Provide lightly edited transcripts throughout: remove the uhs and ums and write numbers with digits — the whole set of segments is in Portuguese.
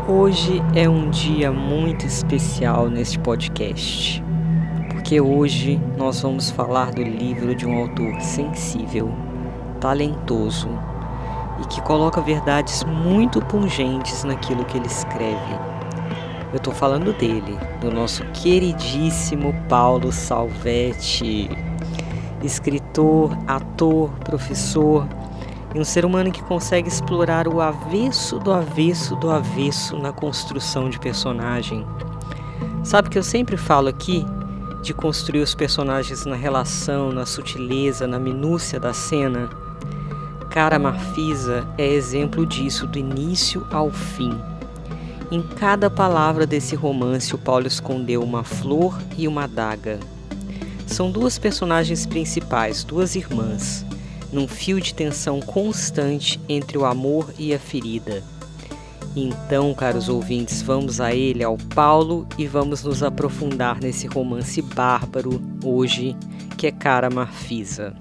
Hoje é um dia muito especial neste podcast, porque hoje nós vamos falar do livro de um autor sensível, talentoso e que coloca verdades muito pungentes naquilo que ele escreve. Eu estou falando dele, do nosso queridíssimo Paulo Salvetti, escritor, ator, professor e um ser humano que consegue explorar o avesso do avesso do avesso na construção de personagem. Sabe que eu sempre falo aqui de construir os personagens na relação, na sutileza, na minúcia da cena? Cara Marfisa é exemplo disso do início ao fim. Em cada palavra desse romance, o Paulo escondeu uma flor e uma adaga. São duas personagens principais, duas irmãs, num fio de tensão constante entre o amor e a ferida. Então, caros ouvintes, vamos a ele, ao Paulo, e vamos nos aprofundar nesse romance bárbaro hoje, que é Cara Marfisa.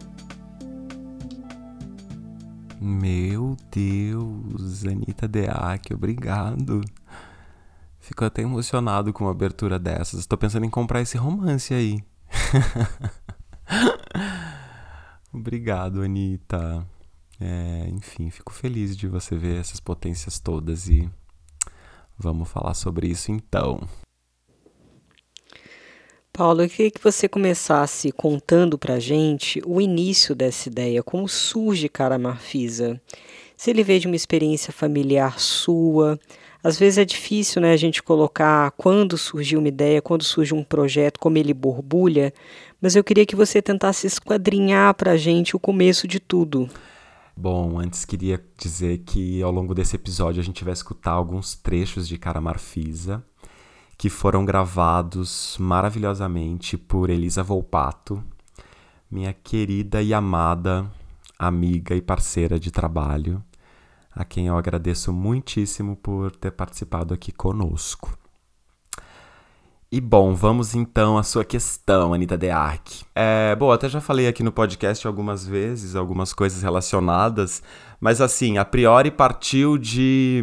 Meu Deus, Anitta Deac, obrigado. Fico até emocionado com uma abertura dessas. Estou pensando em comprar esse romance aí. Obrigado, Anitta. Enfim, fico feliz de você ver essas potências todas e vamos falar sobre isso então. Paulo, eu queria que você começasse contando pra gente o início dessa ideia, como surge Cara Marfisa. Se ele veio de uma experiência familiar sua, às vezes é difícil, né, a gente colocar quando surgiu uma ideia, quando surge um projeto, como ele borbulha, mas eu queria que você tentasse esquadrinhar pra gente o começo de tudo. Bom, antes queria dizer que ao longo desse episódio a gente vai escutar alguns trechos de Cara Marfisa, que foram gravados maravilhosamente por Elisa Volpato, minha querida e amada amiga e parceira de trabalho, a quem eu agradeço muitíssimo por ter participado aqui conosco. E bom, vamos então à sua questão, Anitta Deac. Bom, até já falei aqui no podcast algumas vezes, algumas coisas relacionadas, mas assim, a priori partiu de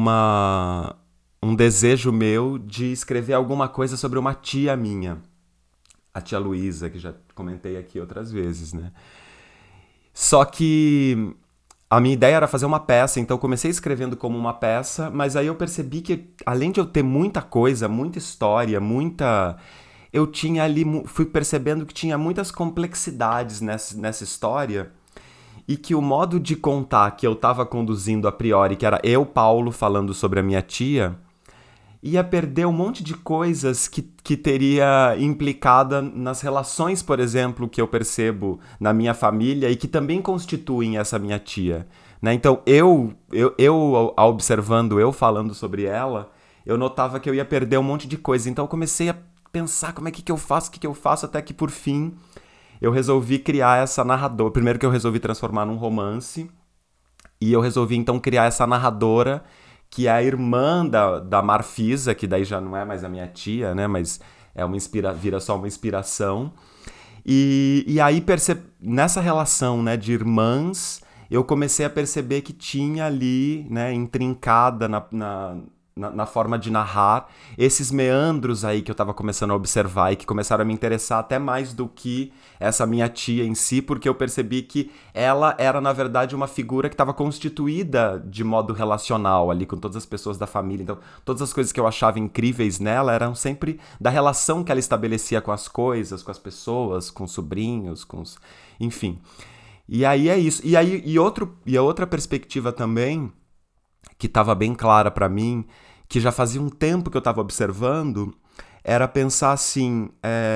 um desejo meu de escrever alguma coisa sobre uma tia minha, a tia Luísa, que já comentei aqui outras vezes, né? Só que a minha ideia era fazer uma peça, então eu comecei escrevendo como uma peça, mas aí eu percebi que, além de eu ter muita coisa, muita história, eu tinha ali, fui percebendo que tinha muitas complexidades nessa história, e que o modo de contar que eu estava conduzindo a priori, que era eu, Paulo, falando sobre a minha tia, ia perder um monte de coisas que teria implicada nas relações, por exemplo, que eu percebo na minha família e que também constituem essa minha tia, né? Então, eu observando, eu falando sobre ela, eu notava que eu ia perder um monte de coisa. Então, eu comecei a pensar como é que eu faço, até que, por fim, eu resolvi criar essa narradora. Primeiro que eu resolvi transformar num romance, e eu resolvi, então, criar essa narradora, que é a irmã da Marfisa, que daí já não é mais a minha tia, né? Mas vira só uma inspiração. E aí, nessa relação, né, de irmãs, eu comecei a perceber que tinha ali, né, intrincada na forma de narrar, esses meandros aí que eu estava começando a observar e que começaram a me interessar até mais do que essa minha tia em si, porque eu percebi que ela era, na verdade, uma figura que estava constituída de modo relacional ali com todas as pessoas da família. Então, todas as coisas que eu achava incríveis nela eram sempre da relação que ela estabelecia com as coisas, com as pessoas, com os sobrinhos, enfim. E aí é isso. E a outra perspectiva também, que estava bem clara para mim, que já fazia um tempo que eu estava observando, era pensar assim,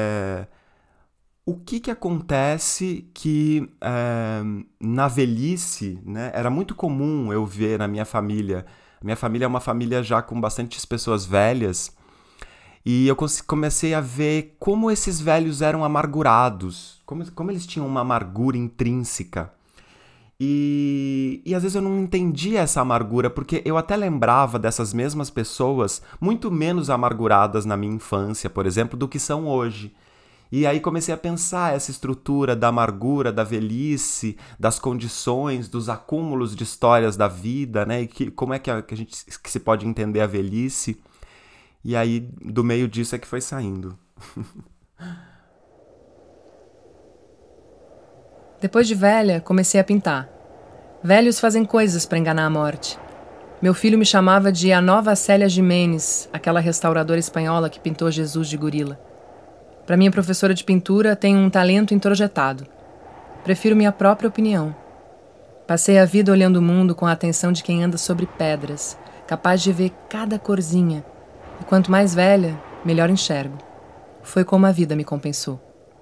o que acontece que na velhice, né, era muito comum eu ver na minha família. A minha família é uma família já com bastantes pessoas velhas, e eu comecei a ver como esses velhos eram amargurados, como eles tinham uma amargura intrínseca. E às vezes eu não entendia essa amargura, porque eu até lembrava dessas mesmas pessoas muito menos amarguradas na minha infância, por exemplo, do que são hoje. E aí comecei a pensar essa estrutura da amargura, da velhice, das condições, dos acúmulos de histórias da vida, né? E como é que a gente que se pode entender a velhice. E aí, do meio disso é que foi saindo. Depois de velha, comecei a pintar. Velhos fazem coisas para enganar a morte. Meu filho me chamava de a nova Célia Giménez, aquela restauradora espanhola que pintou Jesus de gorila. Para minha professora de pintura, tenho um talento introjetado. Prefiro minha própria opinião. Passei a vida olhando o mundo com a atenção de quem anda sobre pedras, capaz de ver cada corzinha. E quanto mais velha, melhor enxergo. Foi como a vida me compensou.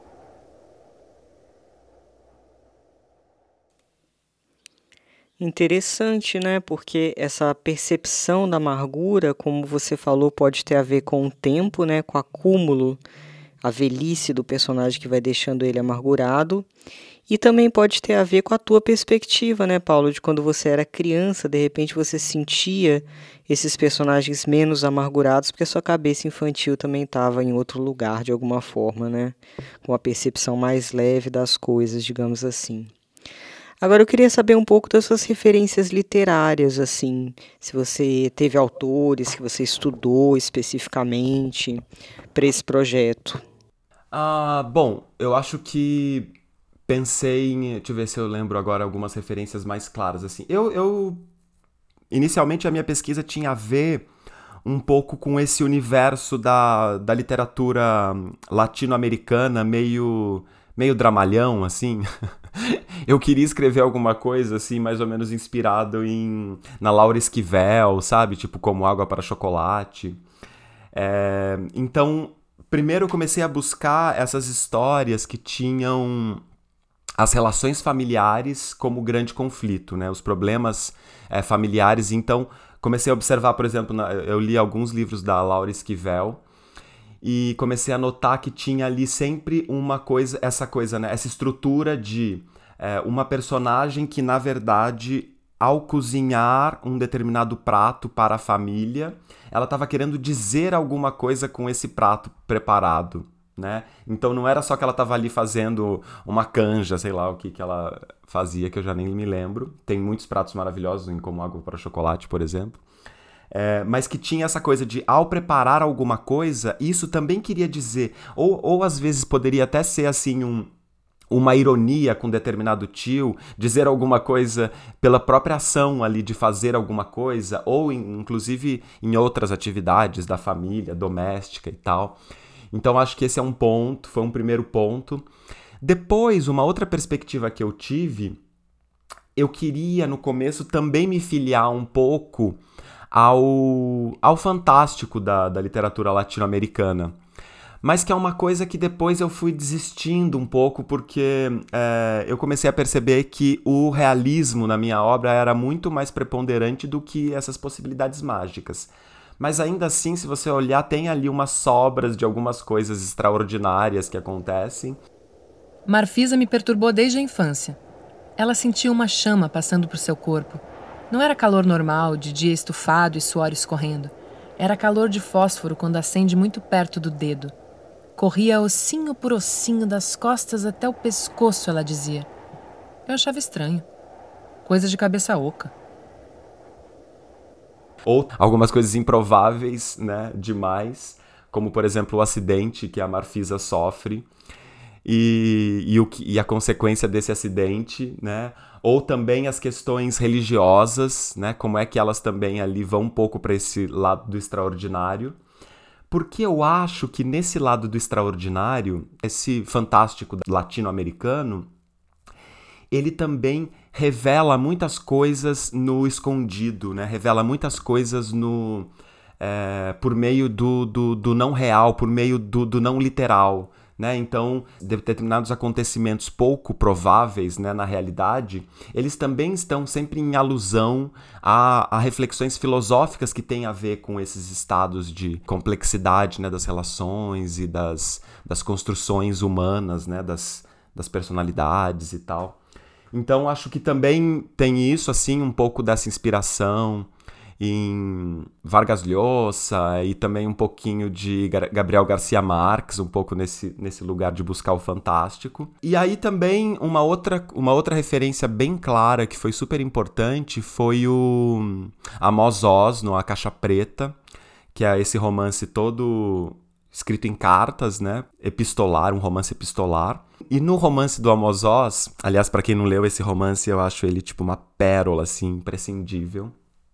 Interessante, né? Porque essa percepção da amargura, como você falou, pode ter a ver com o tempo, né? Com o acúmulo, a velhice do personagem que vai deixando ele amargurado. E também pode ter a ver com a tua perspectiva, né, Paulo? De quando você era criança, de repente você sentia esses personagens menos amargurados, porque a sua cabeça infantil também estava em outro lugar, de alguma forma, né? Com uma percepção mais leve das coisas, digamos assim. Agora eu queria saber um pouco das suas referências literárias, assim, se você teve autores que você estudou especificamente para esse projeto. Bom, eu acho que pensei em... Deixa eu ver se eu lembro agora algumas referências mais claras, assim. Inicialmente, a minha pesquisa tinha a ver um pouco com esse universo da literatura latino-americana, meio dramalhão, assim. Eu queria escrever alguma coisa, assim, mais ou menos inspirado na Laura Esquivel, sabe? Tipo, Como Água para Chocolate. Então, primeiro eu comecei a buscar essas histórias que tinham as relações familiares como grande conflito, né? Os problemas familiares. Então, comecei a observar, por exemplo, eu li alguns livros da Laura Esquivel, e comecei a notar que tinha ali sempre essa coisa, né? Essa estrutura de uma personagem que, na verdade, ao cozinhar um determinado prato para a família, ela estava querendo dizer alguma coisa com esse prato preparado, né? Então não era só que ela estava ali fazendo uma canja, sei lá o que ela fazia, que eu já nem me lembro. Tem muitos pratos maravilhosos, Como Água para Chocolate, por exemplo. Mas que tinha essa coisa de, ao preparar alguma coisa, isso também queria dizer, ou às vezes poderia até ser assim uma ironia com determinado tio, dizer alguma coisa pela própria ação ali de fazer alguma coisa, ou inclusive em outras atividades da família, doméstica e tal. Então acho que esse foi um primeiro ponto. Depois, uma outra perspectiva que eu tive, eu queria no começo também me filiar um pouco ao fantástico da literatura latino-americana. Mas que é uma coisa que depois eu fui desistindo um pouco, porque eu comecei a perceber que o realismo na minha obra era muito mais preponderante do que essas possibilidades mágicas. Mas ainda assim, se você olhar, tem ali umas sobras de algumas coisas extraordinárias que acontecem. Marfisa me perturbou desde a infância. Ela sentia uma chama passando por seu corpo. Não era calor normal, de dia estufado e suor escorrendo. Era calor de fósforo quando acende muito perto do dedo. Corria ossinho por ossinho das costas até o pescoço, ela dizia. Eu achava estranho. Coisa de cabeça oca. Ou algumas coisas improváveis, né, demais, como, por exemplo, o acidente que a Marfisa sofre e a consequência desse acidente, né? Ou também as questões religiosas, né? Como é que elas também ali vão um pouco para esse lado do extraordinário. Porque eu acho que nesse lado do extraordinário, esse fantástico latino-americano, ele também revela muitas coisas no escondido, né? Revela muitas coisas por meio do não real, por meio do não literal, né? Então, determinados acontecimentos pouco prováveis, né, na realidade, eles também estão sempre em alusão a reflexões filosóficas que têm a ver com esses estados de complexidade, né, das relações e das construções humanas, né, das personalidades e tal. Então, acho que também tem isso, assim, um pouco dessa inspiração em Vargas Llosa e também um pouquinho de Gabriel Garcia Marques, um pouco nesse lugar de buscar o fantástico. E aí também uma outra referência bem clara que foi super importante foi o Amos Oz, no A Caixa Preta, que é esse romance todo escrito em cartas, né? Epistolar, um romance epistolar. E no romance do Amos Oz, aliás, para quem não leu esse romance, eu acho ele tipo uma pérola, assim, imprescindível.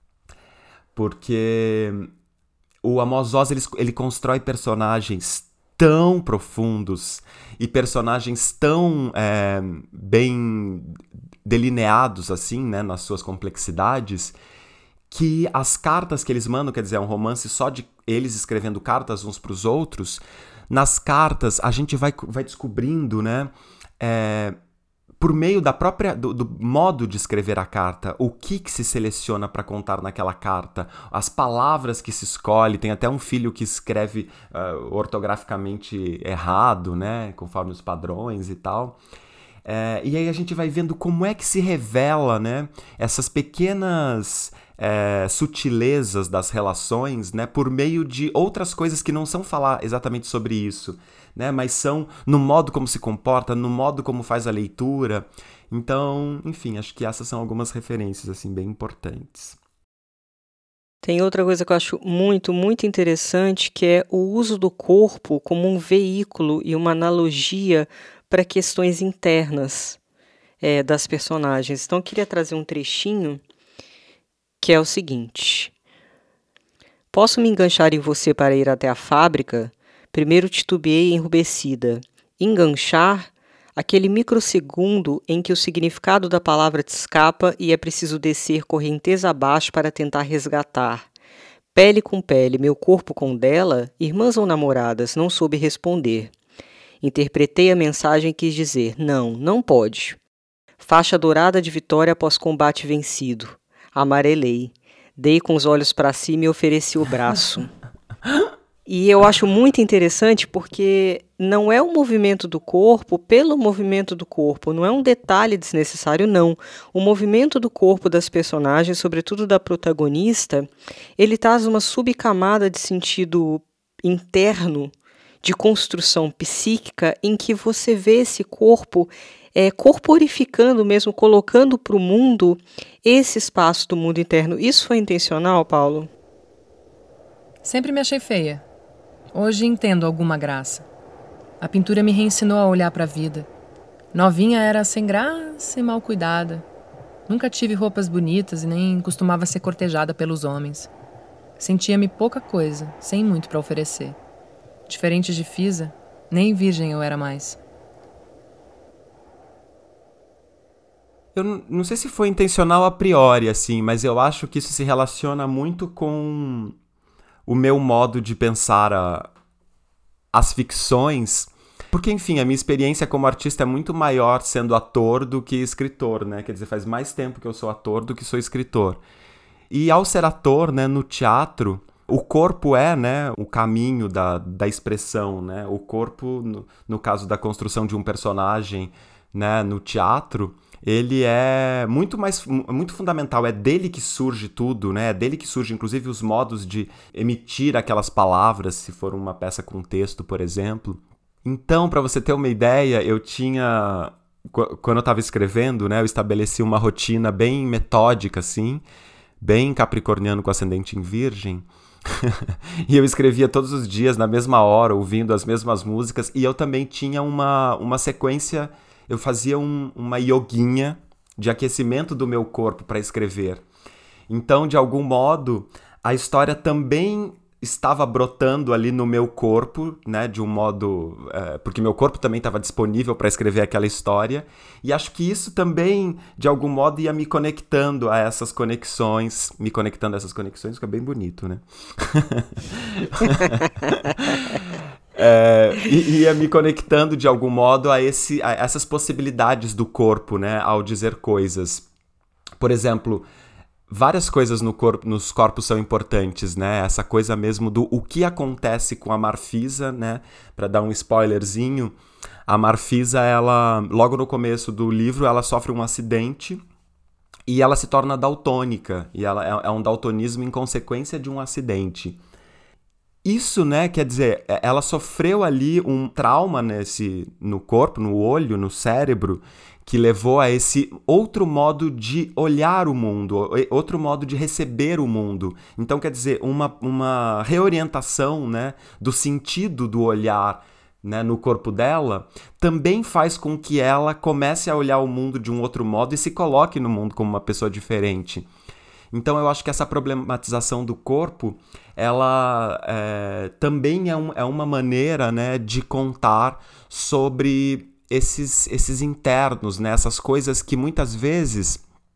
Porque o Amos Oz, ele constrói personagens tão profundos e personagens tão bem delineados, assim, né, nas suas complexidades, que as cartas que eles mandam, quer dizer, é um romance só de eles escrevendo cartas uns para os outros. Nas cartas, a gente vai descobrindo, né, por meio do modo de escrever a carta, o que se seleciona para contar naquela carta, as palavras que se escolhe. Tem até um filho que escreve ortograficamente errado, né, conforme os padrões e tal. E aí a gente vai vendo como é que se revela, né, essas pequenas sutilezas das relações, né, por meio de outras coisas que não são falar exatamente sobre isso, né, mas são no modo como se comporta, no modo como faz a leitura. Então, enfim, acho que essas são algumas referências assim bem importantes. Tem outra coisa que eu acho muito, muito interessante, que é o uso do corpo como um veículo e uma analogia para questões internas das personagens. Então, eu queria trazer um trechinho que é o seguinte: posso me enganchar em você para ir até a fábrica? Primeiro titubeei enrubescida. Enganchar? Aquele microsegundo em que o significado da palavra te escapa e é preciso descer correnteza abaixo para tentar resgatar. Pele com pele, meu corpo com dela, irmãs ou namoradas, não soube responder. Interpretei a mensagem e quis dizer: não, não pode. Faixa dourada de vitória após combate vencido. Amarelei. Dei com os olhos para cima e ofereci o braço. E eu acho muito interessante porque não é o movimento do corpo pelo movimento do corpo, não é um detalhe desnecessário, não. O movimento do corpo das personagens, sobretudo da protagonista, ele traz uma subcamada de sentido interno, de construção psíquica, em que você vê esse corpo corporificando mesmo, colocando para o mundo esse espaço do mundo interno. Isso foi intencional, Paulo? Sempre me achei feia. Hoje entendo alguma graça. A pintura me reensinou a olhar para a vida. Novinha era sem graça e mal cuidada. Nunca tive roupas bonitas e nem costumava ser cortejada pelos homens. Sentia-me pouca coisa, sem muito para oferecer. Diferente de Fisa, nem virgem eu era mais. Eu não sei se foi intencional a priori, assim, mas eu acho que isso se relaciona muito com o meu modo de pensar as ficções. Porque, enfim, a minha experiência como artista é muito maior sendo ator do que escritor, né? Quer dizer, faz mais tempo que eu sou ator do que sou escritor. E ao ser ator, né, no teatro, o corpo é, né, o caminho da expressão, né? O corpo, no caso da construção de um personagem, né, no teatro, ele é muito fundamental, é dele que surge tudo, né? É dele que surge, inclusive, os modos de emitir aquelas palavras, se for uma peça com texto, por exemplo. Então, para você ter uma ideia, quando eu estava escrevendo, né, eu estabeleci uma rotina bem metódica, assim, bem capricorniano com ascendente em virgem, e eu escrevia todos os dias, na mesma hora, ouvindo as mesmas músicas, e eu também tinha uma sequência. Eu fazia uma yoguinha de aquecimento do meu corpo para escrever. Então, de algum modo, a história também estava brotando ali no meu corpo, né, de um modo... porque meu corpo também estava disponível para escrever aquela história. E acho que isso também, de algum modo, ia me conectando a essas conexões. Me conectando a essas conexões, fica bem bonito, né? Ia me conectando de algum modo a essas possibilidades do corpo, né, ao dizer coisas. Por exemplo, várias coisas nos corpos são importantes, né? Essa coisa mesmo do o que acontece com a Marfisa, né? Para dar um spoilerzinho, a Marfisa, ela, logo no começo do livro, ela sofre um acidente e ela se torna daltônica, e ela é um daltonismo em consequência de um acidente. Isso, né, quer dizer, ela sofreu ali um trauma no corpo, no olho, no cérebro, que levou a esse outro modo de olhar o mundo, outro modo de receber o mundo. Então, quer dizer, uma reorientação, né, do sentido do olhar, né, no corpo dela, também faz com que ela comece a olhar o mundo de um outro modo e se coloque no mundo como uma pessoa diferente. Então eu acho que essa problematização do corpo, ela também é uma maneira, né, de contar sobre esses internos, né, essas coisas que muitas vezes,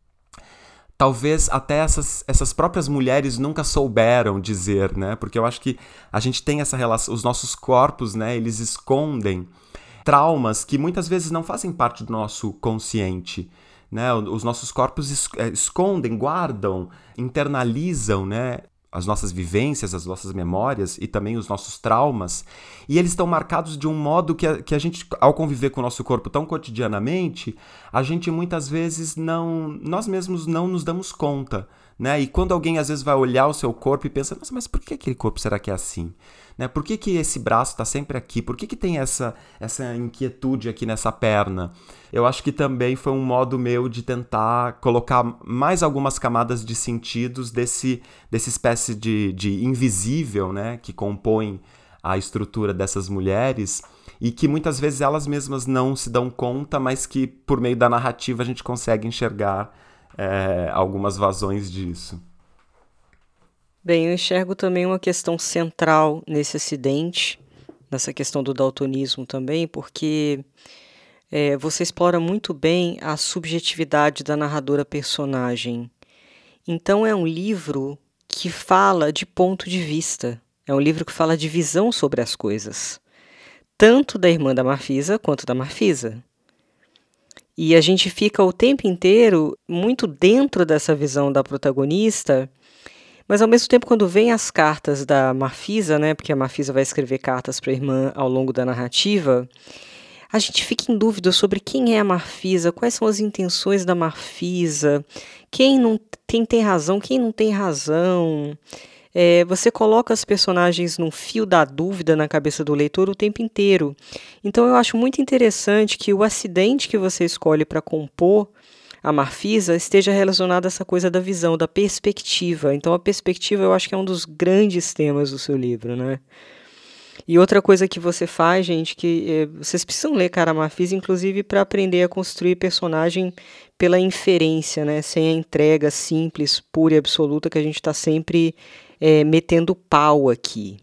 talvez até essas próprias mulheres nunca souberam dizer, né, porque eu acho que a gente tem essa relação, os nossos corpos, né, eles escondem traumas que muitas vezes não fazem parte do nosso consciente. Né? Os nossos corpos escondem, guardam, internalizam, né, as nossas vivências, as nossas memórias e também os nossos traumas, e eles estão marcados de um modo que a gente, ao conviver com o nosso corpo tão cotidianamente, a gente muitas vezes nós mesmos não nos damos conta, né? E quando alguém às vezes vai olhar o seu corpo e pensa, nossa, mas por que aquele corpo será que é assim? Né? Por que esse braço está sempre aqui? Por que tem essa inquietude aqui nessa perna? Eu acho que também foi um modo meu de tentar colocar mais algumas camadas de sentidos desse espécie de invisível, né, que compõe a estrutura dessas mulheres e que muitas vezes elas mesmas não se dão conta, mas que por meio da narrativa a gente consegue enxergar algumas vazões disso. Bem, eu enxergo também uma questão central nesse acidente, nessa questão do daltonismo também, porque você explora muito bem a subjetividade da narradora personagem. Então é um livro que fala de ponto de vista, é um livro que fala de visão sobre as coisas, tanto da irmã da Marfisa quanto da Marfisa. E a gente fica o tempo inteiro muito dentro dessa visão da protagonista, mas ao mesmo tempo quando vem as cartas da Marfisa, né, porque a Marfisa vai escrever cartas para a irmã ao longo da narrativa, a gente fica em dúvida sobre quem é a Marfisa, quais são as intenções da Marfisa, quem tem razão, quem não tem razão. Você coloca as personagens num fio da dúvida na cabeça do leitor o tempo inteiro. Então eu acho muito interessante que o acidente que você escolhe para compor a Marfisa esteja relacionado a essa coisa da visão, da perspectiva. Então a perspectiva eu acho que é um dos grandes temas do seu livro, né? E outra coisa que você faz, gente, que vocês precisam ler Cara Marfisa, inclusive para aprender a construir personagem pela inferência, né? Sem a entrega simples, pura e absoluta que a gente está sempre metendo pau aqui.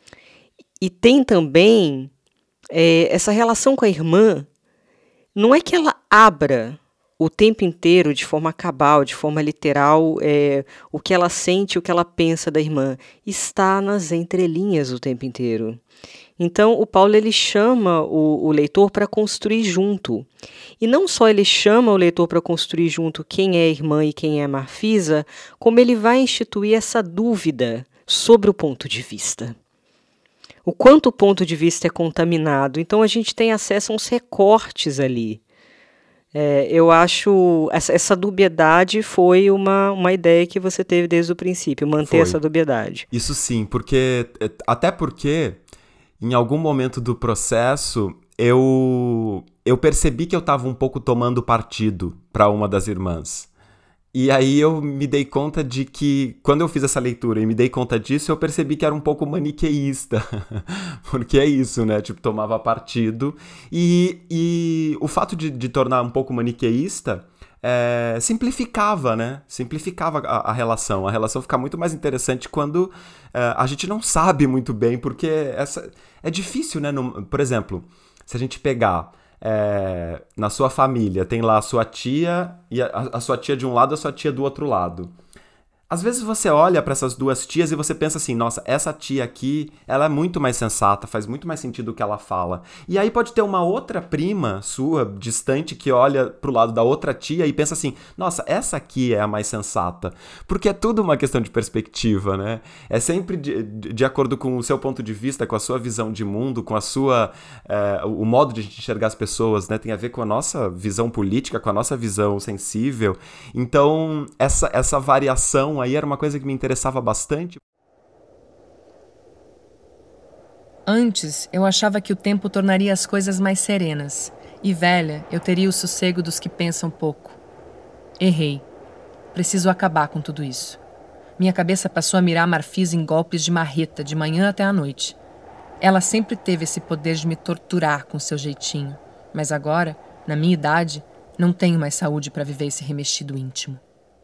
E tem também essa relação com a irmã, não é que ela abra o tempo inteiro, de forma cabal, de forma literal, o que ela sente, o que ela pensa da irmã, está nas entrelinhas o tempo inteiro. Então, o Paulo ele chama o leitor para construir junto. E não só ele chama o leitor para construir junto quem é a irmã e quem é a Marfisa, como ele vai instituir essa dúvida sobre o ponto de vista. O quanto o ponto de vista é contaminado. Então, a gente tem acesso a uns recortes ali. Eu acho essa dubiedade foi uma ideia que você teve desde o princípio, manter essa dubiedade. Isso sim, até porque em algum momento do processo eu percebi que eu estava um pouco tomando partido para uma das irmãs. E aí eu me dei conta de que, quando eu fiz essa leitura e me dei conta disso, eu percebi que era um pouco maniqueísta. Porque é isso, né? Tipo, tomava partido. E o fato de tornar um pouco maniqueísta simplificava, né? Simplificava a relação. A relação fica muito mais interessante quando a gente não sabe muito bem, porque é difícil, né? Por exemplo, se a gente pegar... na sua família tem lá a sua tia e a sua tia de um lado, a sua tia do outro lado. Às vezes você olha para essas duas tias e você pensa assim, nossa, essa tia aqui, ela é muito mais sensata, faz muito mais sentido o que ela fala. E aí pode ter uma outra prima sua, distante, que olha pro lado da outra tia e pensa assim, nossa, essa aqui é a mais sensata. Porque é tudo uma questão de perspectiva, né? É sempre de acordo com o seu ponto de vista, com a sua visão de mundo, com a sua... o modo de a gente enxergar as pessoas, né? Tem a ver com a nossa visão política, com a nossa visão sensível. Então, essa variação aí era uma coisa que me interessava bastante. Antes, eu achava que o tempo tornaria as coisas mais serenas. E velha, eu teria o sossego dos que pensam pouco. Errei. Preciso acabar com tudo isso. Minha cabeça passou a mirar Marfisa em golpes de marreta, de manhã até à noite. Ela sempre teve esse poder de me torturar com seu jeitinho. Mas agora, na minha idade, não tenho mais saúde para viver esse remexido íntimo.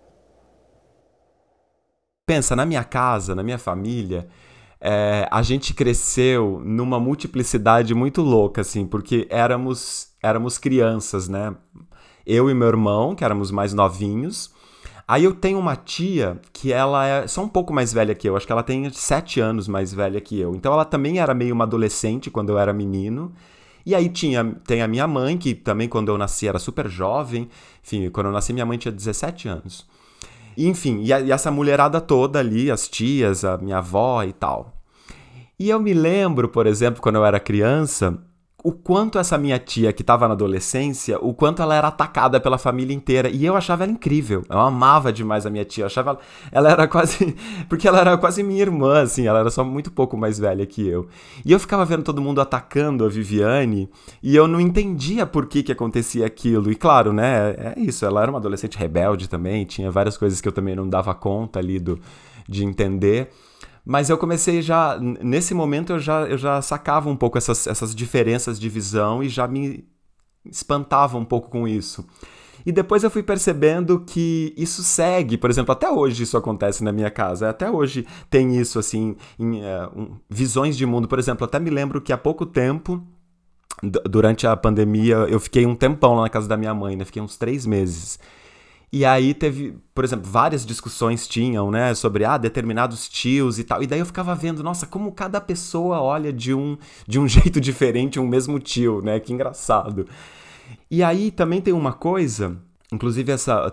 Pensa, na minha casa, na minha família, a gente cresceu numa multiplicidade muito louca, assim, porque éramos crianças, né? Eu e meu irmão, que éramos mais novinhos. Aí eu tenho uma tia que ela é só um pouco mais velha que eu, acho que ela tem 7 anos mais velha que eu. Então ela também era meio uma adolescente quando eu era menino. E aí tem a minha mãe, que também quando eu nasci era super jovem. Enfim, quando eu nasci minha mãe tinha 17 anos. Enfim, e essa mulherada toda ali, as tias, a minha avó e tal. E eu me lembro, por exemplo, quando eu era criança, o quanto essa minha tia, que estava na adolescência, o quanto ela era atacada pela família inteira. E eu achava ela incrível. Eu amava demais a minha tia. Eu achava ela era quase... Porque ela era quase minha irmã, assim. Ela era só muito pouco mais velha que eu. E eu ficava vendo todo mundo atacando a Viviane e eu não entendia por que acontecia aquilo. E claro, né? É isso. Ela era uma adolescente rebelde também. Tinha várias coisas que eu também não dava conta ali de entender. Mas eu comecei já, nesse momento eu já sacava um pouco essas diferenças de visão e já me espantava um pouco com isso. E depois eu fui percebendo que isso segue, por exemplo, até hoje isso acontece na minha casa, até hoje tem isso, assim, visões de mundo. Por exemplo, até me lembro que há pouco tempo, durante a pandemia, eu fiquei um tempão lá na casa da minha mãe, né? Fiquei uns 3 meses. E aí teve, por exemplo, várias discussões tinham, né, sobre determinados tios e tal. E daí eu ficava vendo, nossa, como cada pessoa olha de um jeito diferente um mesmo tio, né? Que engraçado. E aí também tem uma coisa, inclusive essa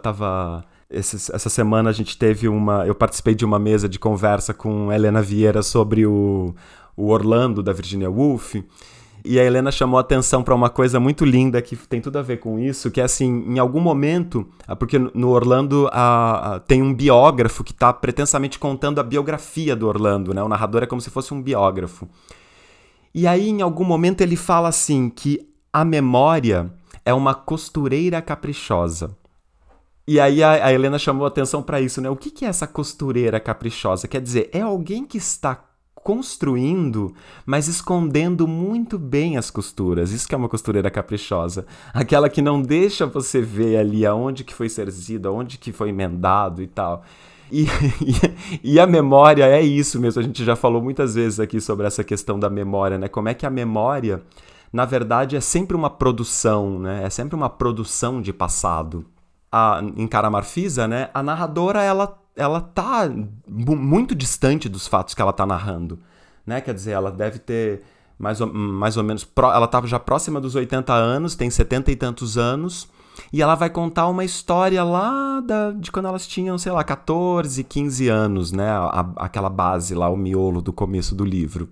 semana a gente teve eu participei de uma mesa de conversa com Helena Vieira sobre o Orlando da Virginia Woolf. E a Helena chamou a atenção para uma coisa muito linda que tem tudo a ver com isso, que é assim, em algum momento, porque no Orlando tem um biógrafo que está pretensamente contando a biografia do Orlando, né? O narrador é como se fosse um biógrafo. E aí, em algum momento, ele fala assim, que a memória é uma costureira caprichosa. E aí a Helena chamou a atenção para isso, né? O que é essa costureira caprichosa? Quer dizer, é alguém que está construindo, mas escondendo muito bem as costuras. Isso que é uma costureira caprichosa. Aquela que não deixa você ver ali aonde que foi cerzido, aonde que foi emendado e tal. E a memória é isso mesmo. A gente já falou muitas vezes aqui sobre essa questão da memória, né? Como é que a memória, na verdade, é sempre uma produção, né? É sempre uma produção de passado. Em Cara Marfisa, né? A narradora, ela tá muito distante dos fatos que ela tá narrando, né? Quer dizer, ela deve ter mais ou menos... Ela tá já próxima dos 80 anos, tem 70 e tantos anos, e ela vai contar uma história lá de quando elas tinham, sei lá, 14, 15 anos, né? Aquela base lá, o miolo do começo do livro.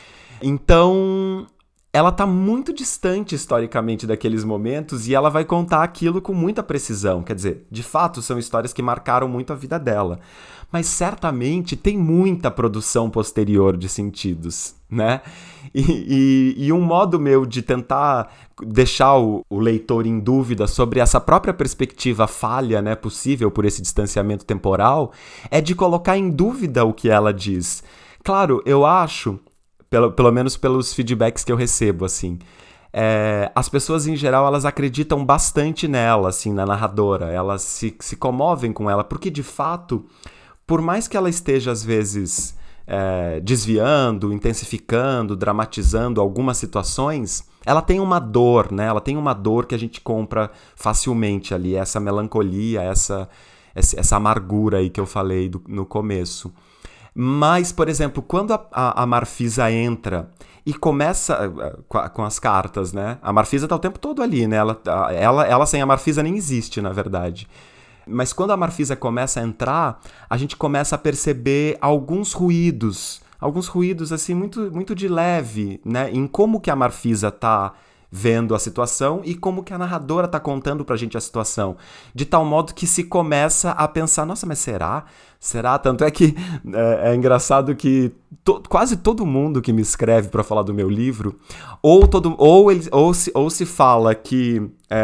Então, ela tá muito distante historicamente daqueles momentos e ela vai contar aquilo com muita precisão. Quer dizer, de fato, são histórias que marcaram muito a vida dela. Mas certamente tem muita produção posterior de sentidos, né? E um modo meu de tentar deixar o leitor em dúvida sobre essa própria perspectiva falha, né, possível por esse distanciamento temporal, é de colocar em dúvida o que ela diz. Claro, eu acho... Pelo menos pelos feedbacks que eu recebo, assim. As pessoas, em geral, elas acreditam bastante nela, assim, na narradora. Elas se comovem com ela, porque, de fato, por mais que ela esteja, às vezes, desviando, intensificando, dramatizando algumas situações, ela tem uma dor, né? Ela tem uma dor que a gente compra facilmente ali, essa melancolia, essa amargura aí que eu falei no começo. Mas, por exemplo, quando a Marfisa entra e começa com as cartas, né? A Marfisa tá o tempo todo ali, né? Ela sem a Marfisa nem existe, na verdade. Mas quando a Marfisa começa a entrar, a gente começa a perceber alguns ruídos assim, muito, muito de leve, né? Em como que a Marfisa tá vendo a situação e como que a narradora tá contando pra gente a situação. De tal modo que se começa a pensar, nossa, mas será? Será? Tanto é que é engraçado que quase todo mundo que me escreve pra falar do meu livro, ou se fala que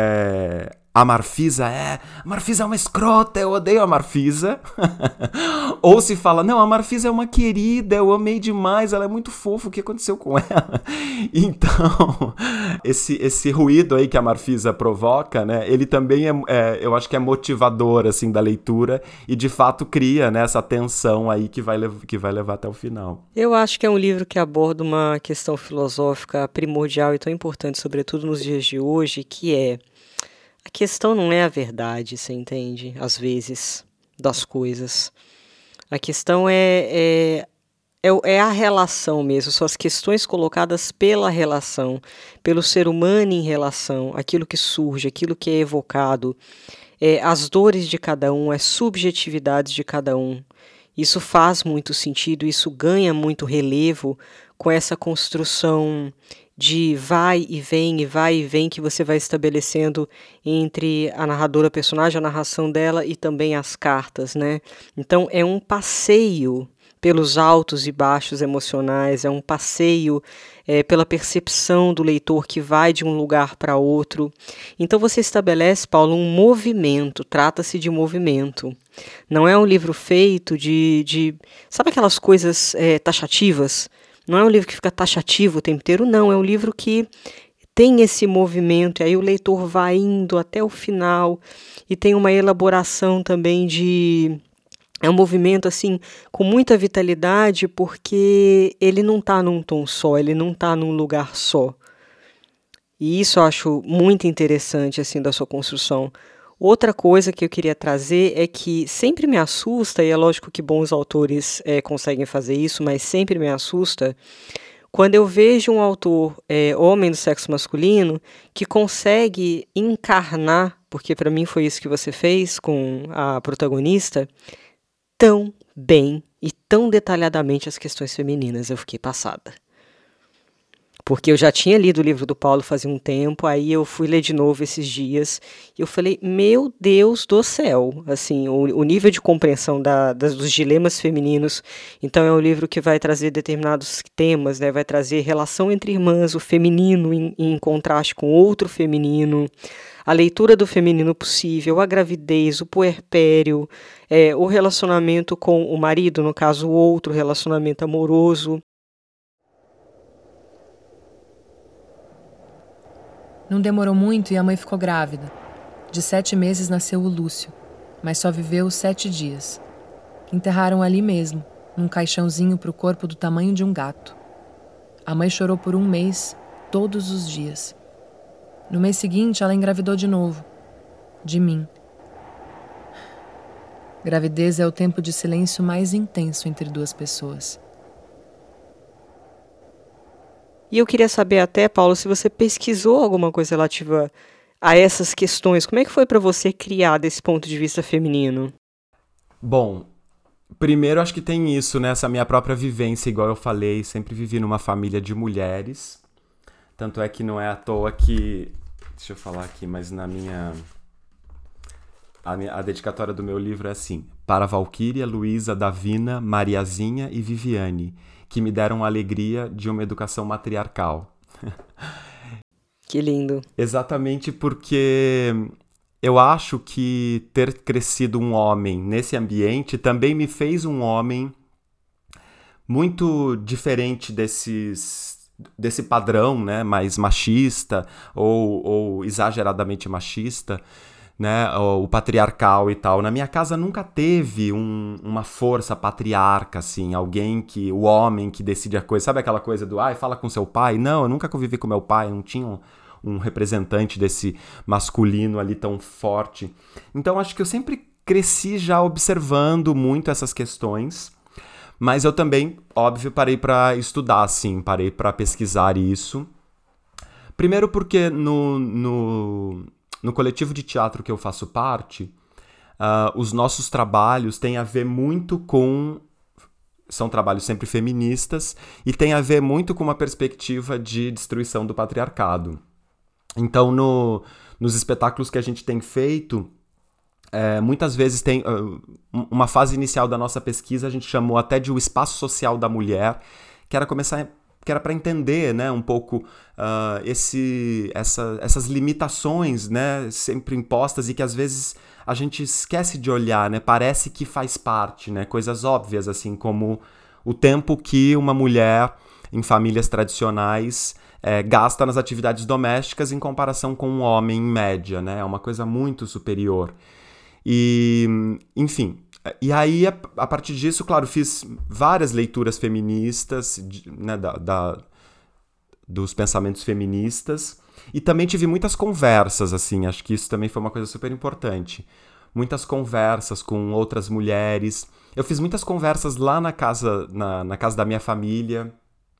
a Marfisa é uma escrota, eu odeio a Marfisa. Ou se fala, não, a Marfisa é uma querida, eu amei demais, ela é muito fofa, o que aconteceu com ela? Então, esse ruído aí que a Marfisa provoca, né, ele também eu acho que é motivador, assim, da leitura e, de fato, cria, né, essa tensão aí que vai levar até o final. Eu acho que é um livro que aborda uma questão filosófica primordial e tão importante, sobretudo nos dias de hoje, que é a questão não é a verdade, você entende? Às vezes, das coisas. A questão é a relação mesmo, são as questões colocadas pela relação, pelo ser humano em relação, aquilo que surge, aquilo que é evocado, as dores de cada um, as subjetividades de cada um. Isso faz muito sentido, isso ganha muito relevo com essa construção de vai e vem que você vai estabelecendo entre a narradora personagem, a narração dela e também as cartas, né? Então é um passeio pelos altos e baixos emocionais, é um passeio pela percepção do leitor que vai de um lugar para outro. Então você estabelece, Paulo, um movimento, trata-se de movimento. Não é um livro feito de sabe aquelas coisas taxativas? Não é um livro que fica taxativo o tempo inteiro, não. É um livro que tem esse movimento, e aí o leitor vai indo até o final, e tem uma elaboração também é um movimento, assim, com muita vitalidade, porque ele não está num tom só, ele não está num lugar só. E isso eu acho muito interessante, assim, da sua construção. Outra coisa que eu queria trazer é que sempre me assusta, e é lógico que bons autores conseguem fazer isso, mas sempre me assusta quando eu vejo um autor, homem do sexo masculino, que consegue encarnar, porque para mim foi isso que você fez com a protagonista, tão bem e tão detalhadamente as questões femininas. Eu fiquei passada. Porque eu já tinha lido o livro do Paulo fazia um tempo, aí eu fui ler de novo esses dias, e eu falei, meu Deus do céu, assim, o nível de compreensão dos dilemas femininos. Então é um livro que vai trazer determinados temas, né, vai trazer relação entre irmãs, o feminino em contraste com outro feminino, a leitura do feminino possível, a gravidez, o puerpério, o relacionamento com o marido, no caso o outro relacionamento amoroso. Não demorou muito e a mãe ficou grávida. De 7 meses nasceu o Lúcio, mas só viveu 7 dias. Enterraram ali mesmo, num caixãozinho para o corpo do tamanho de um gato. A mãe chorou por 1 mês, todos os dias. No mês seguinte, ela engravidou de novo. De mim. Gravidez é o tempo de silêncio mais intenso entre 2 pessoas. E eu queria saber até, Paulo, se você pesquisou alguma coisa relativa a essas questões. Como é que foi para você criar desse ponto de vista feminino? Bom, primeiro acho que tem isso, né? Essa minha própria vivência, igual eu falei, sempre vivi numa família de mulheres. Tanto é que não é à toa que... Deixa eu falar aqui, mas na minha... A dedicatória do meu livro é assim: para Valquíria, Luísa, Davina, Mariazinha e Viviane, que me deram a alegria de uma educação matriarcal. Que lindo. Exatamente porque eu acho que ter crescido um homem nesse ambiente também me fez um homem muito diferente desse padrão, né, mais machista ou exageradamente machista, né, o patriarcal e tal. Na minha casa nunca teve uma força patriarca, assim, o homem que decide a coisa. Sabe aquela coisa do, fala com seu pai? Não, eu nunca convivi com meu pai, não tinha um representante desse masculino ali tão forte. Então acho que eu sempre cresci já observando muito essas questões, mas eu também, óbvio, parei para estudar, assim, parei para pesquisar isso. Primeiro porque no coletivo de teatro que eu faço parte, os nossos trabalhos têm a ver muito com... São trabalhos sempre feministas e tem a ver muito com uma perspectiva de destruição do patriarcado. Então, nos espetáculos que a gente tem feito, muitas vezes tem uma fase inicial da nossa pesquisa, a gente chamou até de o espaço social da mulher, que era para entender, né, um pouco essas limitações, né, sempre impostas e que às vezes a gente esquece de olhar, né, parece que faz parte, né, coisas óbvias, assim, como o tempo que uma mulher em famílias tradicionais gasta nas atividades domésticas em comparação com um homem em média, né, é uma coisa muito superior. E, enfim, e aí a partir disso, claro, fiz várias leituras feministas, né, dos pensamentos feministas, e também tive muitas conversas, assim, acho que isso também foi uma coisa super importante. Muitas conversas com outras mulheres. Eu fiz muitas conversas lá na casa da minha família.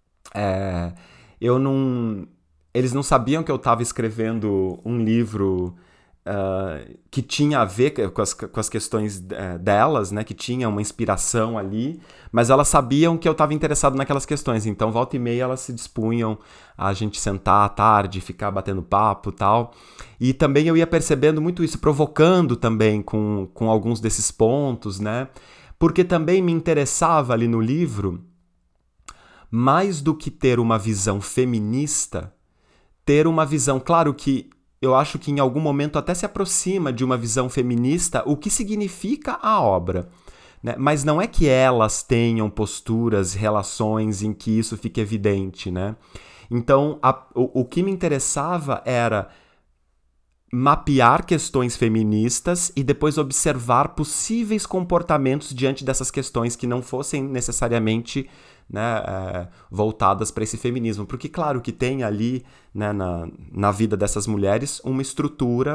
Eles não sabiam que eu estava escrevendo um livro que tinha a ver com as questões delas, né, que tinha uma inspiração ali, mas elas sabiam que eu estava interessado naquelas questões, então volta e meia elas se dispunham a gente sentar à tarde, ficar batendo papo e tal, e também eu ia percebendo muito isso, provocando também com alguns desses pontos, né, porque também me interessava ali no livro, mais do que ter uma visão feminista, ter uma visão, claro que eu acho que em algum momento até se aproxima de uma visão feminista, o que significa a obra, né? Mas não é que elas tenham posturas, relações em que isso fique evidente, né? Então, o que me interessava era mapear questões feministas e depois observar possíveis comportamentos diante dessas questões que não fossem necessariamente, né, voltadas para esse feminismo. Porque, claro, que tem ali, né, na vida dessas mulheres uma estrutura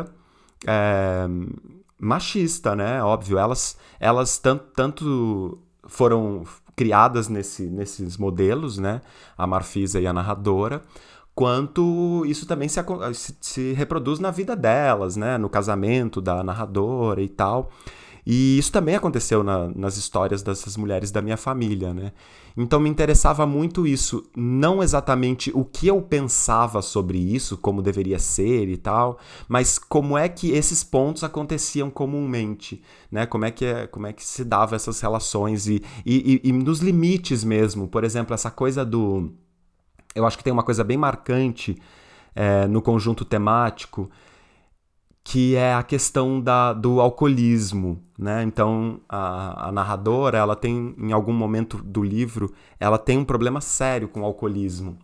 machista, né? Óbvio, elas tanto foram criadas nesses modelos, né? A Marfisa e a narradora, quanto isso também se reproduz na vida delas, né? No casamento da narradora e tal. E isso também aconteceu nas histórias dessas mulheres da minha família, né? Então me interessava muito isso, não exatamente o que eu pensava sobre isso, como deveria ser e tal, mas como é que esses pontos aconteciam comumente, né? Como é que se dava essas relações e nos limites mesmo. Por exemplo, essa coisa do... Eu acho que tem uma coisa bem marcante no conjunto temático, que é a questão do alcoolismo, né? Então, a narradora, ela tem, em algum momento do livro, ela tem um problema sério com o alcoolismo.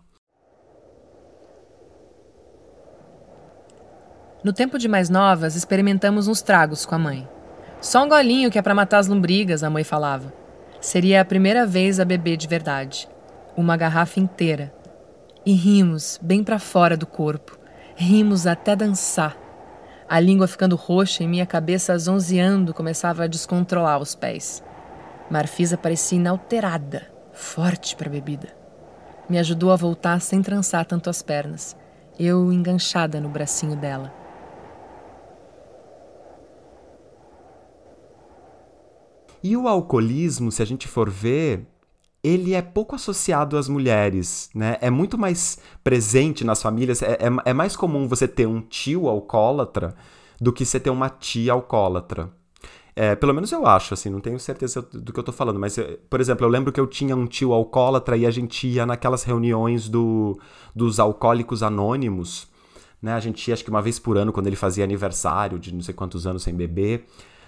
No tempo de mais novas, experimentamos uns tragos com a mãe. Só um golinho que é pra matar as lombrigas, a mãe falava. Seria a primeira vez a beber de verdade. Uma garrafa inteira. E rimos, bem pra fora do corpo. Rimos até dançar. A língua ficando roxa e minha cabeça zonzeando começava a descontrolar os pés. Marfisa parecia inalterada, forte para a bebida. Me ajudou a voltar sem trançar tanto as pernas, eu enganchada no bracinho dela. E o alcoolismo, se a gente for ver, ele é pouco associado às mulheres, né? É muito mais presente nas famílias. É mais comum você ter um tio alcoólatra do que você ter uma tia alcoólatra. Pelo menos eu acho, assim, não tenho certeza do que eu tô falando, mas, por exemplo, eu lembro que eu tinha um tio alcoólatra e a gente ia naquelas reuniões dos alcoólicos anônimos, né? A gente ia, acho que uma vez por ano, quando ele fazia aniversário de não sei quantos anos sem beber.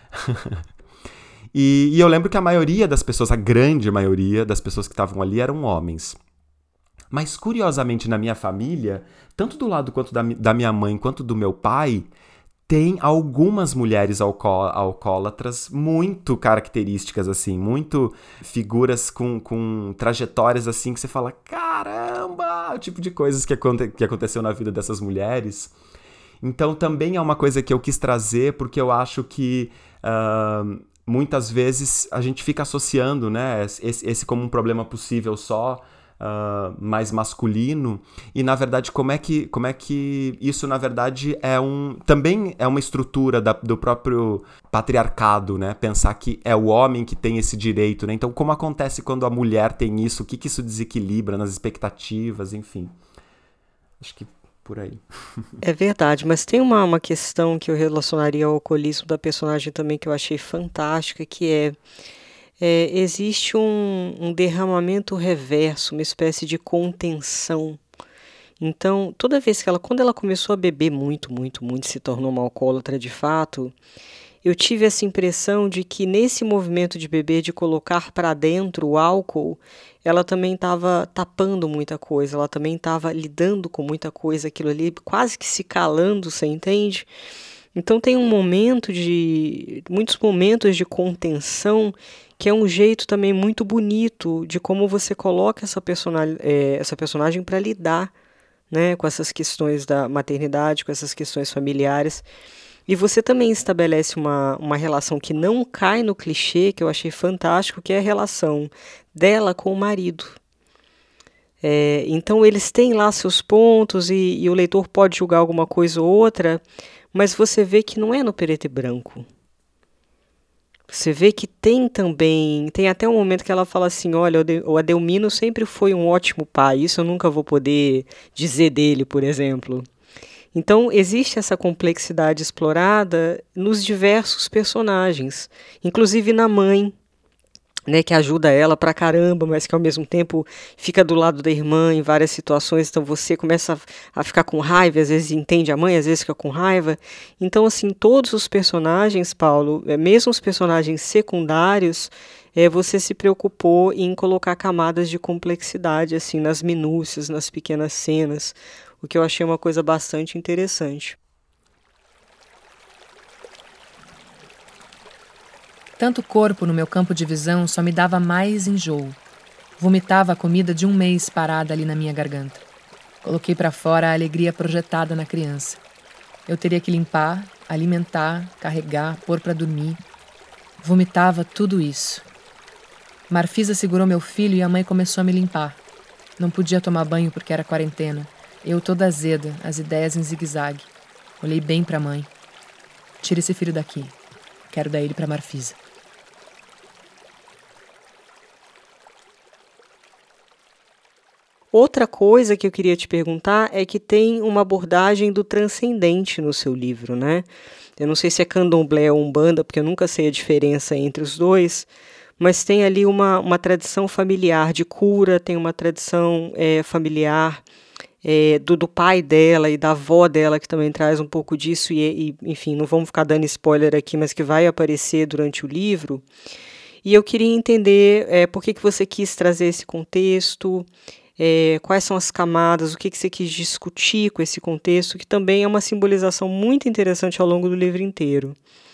E eu lembro que a grande maioria das pessoas que estavam ali eram homens. Mas, curiosamente, na minha família, tanto do lado quanto da minha mãe quanto do meu pai, tem algumas mulheres alcoólatras muito características, assim, muito figuras com trajetórias, assim, que você fala, caramba, o tipo de coisas que aconteceu na vida dessas mulheres. Então, também é uma coisa que eu quis trazer, porque eu acho que muitas vezes a gente fica associando, né, esse como um problema possível só mais masculino, e na verdade como é que isso na verdade também é uma estrutura do próprio patriarcado, né? Pensar que é o homem que tem esse direito, né? Então como acontece quando a mulher tem isso, o que isso desequilibra nas expectativas, enfim. Acho que por aí. É verdade, mas tem uma questão que eu relacionaria ao alcoolismo da personagem também que eu achei fantástica, que existe um derramamento reverso, uma espécie de contenção. Então, toda vez que quando ela começou a beber muito, muito, muito, se tornou uma alcoólatra de fato, eu tive essa impressão de que nesse movimento de beber, de colocar para dentro o álcool, ela também estava tapando muita coisa, ela também estava lidando com muita coisa, aquilo ali quase que se calando, você entende? Então tem muitos momentos de contenção, que é um jeito também muito bonito de como você coloca essa personagem para lidar, né, com essas questões da maternidade, com essas questões familiares. E você também estabelece uma relação que não cai no clichê, que eu achei fantástico, que é a relação dela com o marido. Então eles têm lá seus pontos e o leitor pode julgar alguma coisa ou outra, mas você vê que não é no preto e branco. Você vê que tem até um momento que ela fala assim, olha, o Adelmino sempre foi um ótimo pai, isso eu nunca vou poder dizer dele, por exemplo. Então existe essa complexidade explorada nos diversos personagens, inclusive na mãe, né, que ajuda ela pra caramba, mas que ao mesmo tempo fica do lado da irmã em várias situações, então você começa a ficar com raiva, às vezes entende a mãe, às vezes fica com raiva. Então, assim, todos os personagens, Paulo, mesmo os personagens secundários, você se preocupou em colocar camadas de complexidade, assim, nas minúcias, nas pequenas cenas, o que eu achei uma coisa bastante interessante. Tanto corpo no meu campo de visão só me dava mais enjoo. Vomitava a comida de um mês parada ali na minha garganta. Coloquei para fora a alegria projetada na criança. Eu teria que limpar, alimentar, carregar, pôr para dormir. Vomitava tudo isso. Marfisa segurou meu filho e a mãe começou a me limpar. Não podia tomar banho porque era quarentena. Eu toda azeda, as ideias em zigue-zague. Olhei bem para a mãe. Tira esse filho daqui. Quero dar ele para Marfisa. Outra coisa que eu queria te perguntar é que tem uma abordagem do transcendente no seu livro, né? Eu não sei se é candomblé ou umbanda, porque eu nunca sei a diferença entre os dois, mas tem ali uma tradição familiar de cura, tem uma tradição familiar do pai dela e da avó dela, que também traz um pouco disso, enfim, não vamos ficar dando spoiler aqui, mas que vai aparecer durante o livro. E eu queria entender por que você quis trazer esse contexto, quais são as camadas, o que você quis discutir com esse contexto, que também é uma simbolização muito interessante ao longo do livro inteiro.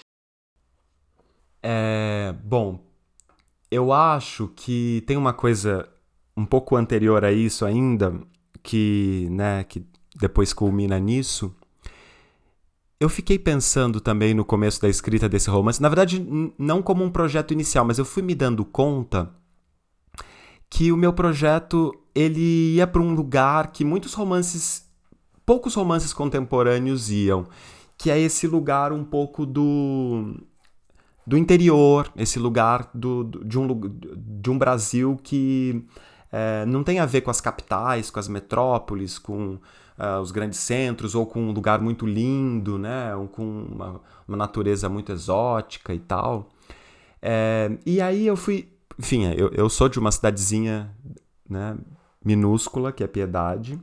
Bom, eu acho que tem uma coisa um pouco anterior a isso ainda, que depois culmina nisso. Eu fiquei pensando também no começo da escrita desse romance, na verdade não como um projeto inicial, mas eu fui me dando conta que o meu projeto ele ia para um lugar que poucos romances contemporâneos iam, que é esse lugar um pouco do interior, esse lugar de um Brasil que não tem a ver com as capitais, com as metrópoles, com os grandes centros, ou com um lugar muito lindo, né, ou com uma natureza muito exótica e tal. E aí eu fui... Enfim, eu sou de uma cidadezinha, né, minúscula, que é Piedade.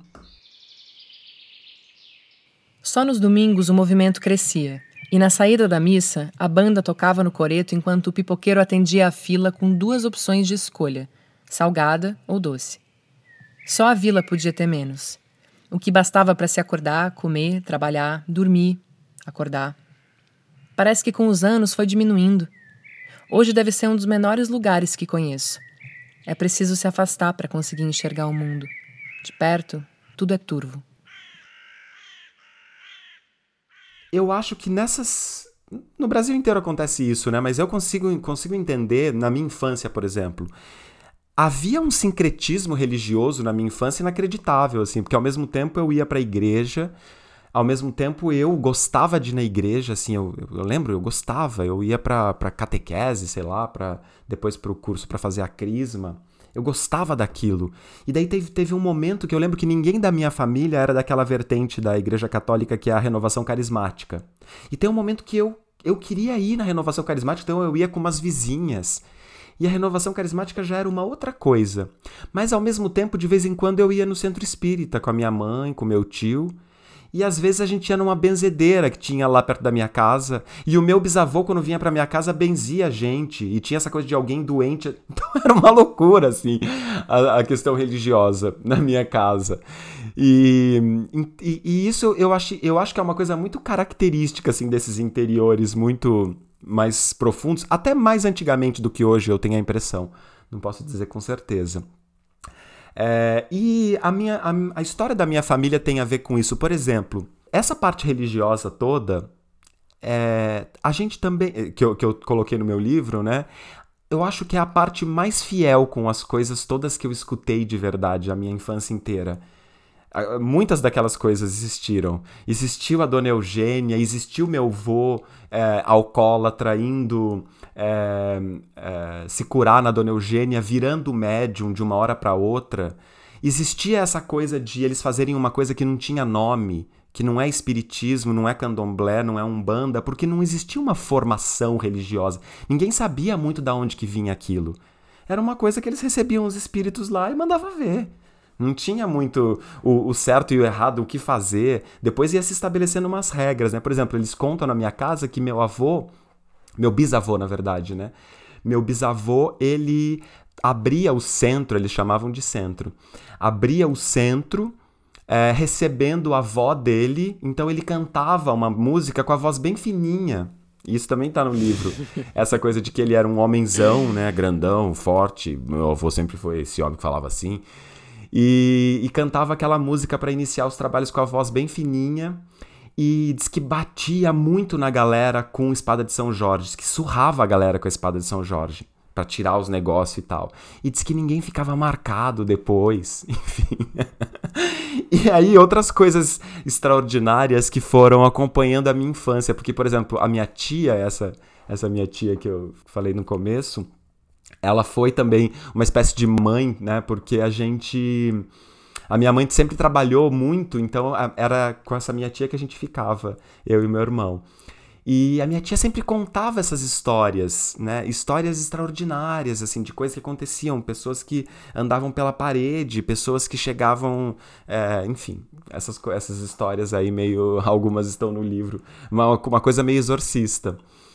Só nos domingos o movimento crescia. E na saída da missa, a banda tocava no coreto enquanto o pipoqueiro atendia a fila com 2 opções de escolha, salgada ou doce. Só a vila podia ter menos. O que bastava para se acordar, comer, trabalhar, dormir, acordar. Parece que com os anos foi diminuindo. Hoje deve ser um dos menores lugares que conheço. É preciso se afastar para conseguir enxergar o mundo. De perto, tudo é turvo. Eu acho que nessas no Brasil inteiro acontece isso, né? Mas eu consigo entender, na minha infância, por exemplo, havia um sincretismo religioso na minha infância inacreditável, assim, porque ao mesmo tempo eu ia pra igreja, ao mesmo tempo eu gostava de ir na igreja, assim, eu lembro, eu gostava, eu ia pra catequese, sei lá, depois pro curso pra fazer a crisma, eu gostava daquilo. E daí teve um momento que eu lembro que ninguém da minha família era daquela vertente da igreja católica que é a renovação carismática. E tem um momento que eu queria ir na renovação carismática, então eu ia com umas vizinhas. E a renovação carismática já era uma outra coisa. Mas ao mesmo tempo, de vez em quando eu ia no centro espírita com a minha mãe, com meu tio. E às vezes a gente ia numa benzedeira que tinha lá perto da minha casa. E o meu bisavô, quando vinha pra minha casa, benzia a gente. E tinha essa coisa de alguém doente. Então era uma loucura, assim, a questão religiosa na minha casa. E isso eu acho que é uma coisa muito característica, assim, desses interiores muito mais profundos. Até mais antigamente do que hoje, eu tenho a impressão. Não posso dizer com certeza. E a história da minha família tem a ver com isso. Por exemplo, essa parte religiosa toda, a gente também, que eu coloquei no meu livro, né? Eu acho que é a parte mais fiel com as coisas todas que eu escutei de verdade a minha infância inteira. Muitas daquelas coisas existiram. Existiu a Dona Eugênia, existiu meu avô alcoólatra indo se curar na Dona Eugênia, virando médium de uma hora para outra. Existia essa coisa de eles fazerem uma coisa que não tinha nome, que não é espiritismo, não é candomblé, não é umbanda, porque não existia uma formação religiosa. Ninguém sabia muito de onde que vinha aquilo. Era uma coisa que eles recebiam os espíritos lá e mandavam ver. Não tinha muito o certo e o errado, o que fazer. Depois ia se estabelecendo umas regras, né? Por exemplo, eles contam na minha casa que meu bisavô, na verdade, né? Meu bisavô, ele abria o centro, eles chamavam de centro. Abria o centro, recebendo a avó dele. Então ele cantava uma música com a voz bem fininha. Isso também tá no livro. Essa coisa de que ele era um homenzão, né? Grandão, forte. Meu avô sempre foi esse homem que falava assim. E cantava aquela música para iniciar os trabalhos com a voz bem fininha. E diz que batia muito na galera com espada de São Jorge. Diz que surrava a galera com a espada de São Jorge para tirar os negócios e tal. E diz que ninguém ficava marcado depois. Enfim. E aí outras coisas extraordinárias que foram acompanhando a minha infância. Porque, por exemplo, a minha tia, essa minha tia que eu falei no começo, ela foi também uma espécie de mãe, né? Porque a minha mãe sempre trabalhou muito, então era com essa minha tia que a gente ficava, eu e meu irmão. E a minha tia sempre contava essas histórias, né? Histórias extraordinárias, assim, de coisas que aconteciam, pessoas que andavam pela parede, pessoas que chegavam, enfim, essas histórias aí meio, algumas estão no livro, uma coisa meio exorcista.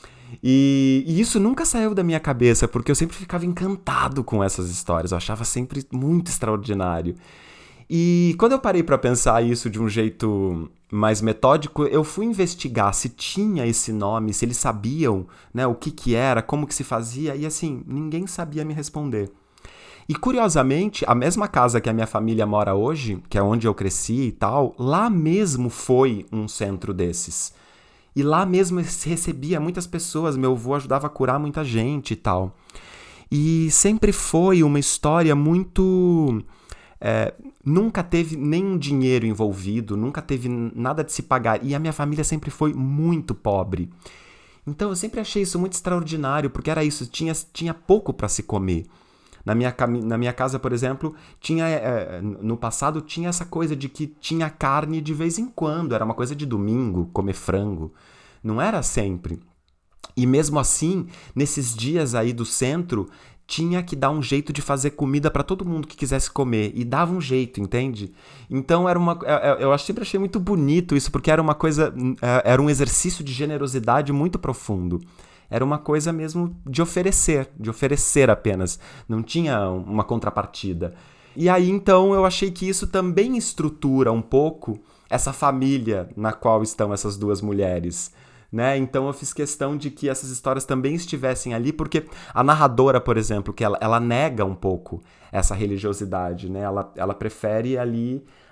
E isso nunca saiu da minha cabeça, porque eu sempre ficava encantado com essas histórias, eu achava sempre muito extraordinário. E quando eu parei para pensar isso de um jeito mais metódico, eu fui investigar se tinha esse nome, se eles sabiam, né, o que era, como que se fazia, e assim, ninguém sabia me responder. E curiosamente, a mesma casa que a minha família mora hoje, que é onde eu cresci e tal, lá mesmo foi um centro desses. E lá mesmo se recebia muitas pessoas, meu avô ajudava a curar muita gente e tal. E sempre foi uma história muito... nunca teve nenhum dinheiro envolvido, nunca teve nada de se pagar. E a minha família sempre foi muito pobre. Então eu sempre achei isso muito extraordinário, porque era isso, tinha pouco para se comer. Na minha casa, por exemplo, no passado tinha essa coisa de que tinha carne de vez em quando. Era uma coisa de domingo, comer frango. Não era sempre. E mesmo assim, nesses dias aí do centro, tinha que dar um jeito de fazer comida para todo mundo que quisesse comer. E dava um jeito, entende? Então eu sempre achei muito bonito isso, porque era uma coisa, era um exercício de generosidade muito profundo. Era uma coisa mesmo de oferecer apenas. Não tinha uma contrapartida. E aí, então, eu achei que isso também estrutura um pouco essa família na qual estão essas duas mulheres, né? Então, eu fiz questão de que essas histórias também estivessem ali, porque a narradora, por exemplo, que ela nega um pouco essa religiosidade, né? Ela prefere ali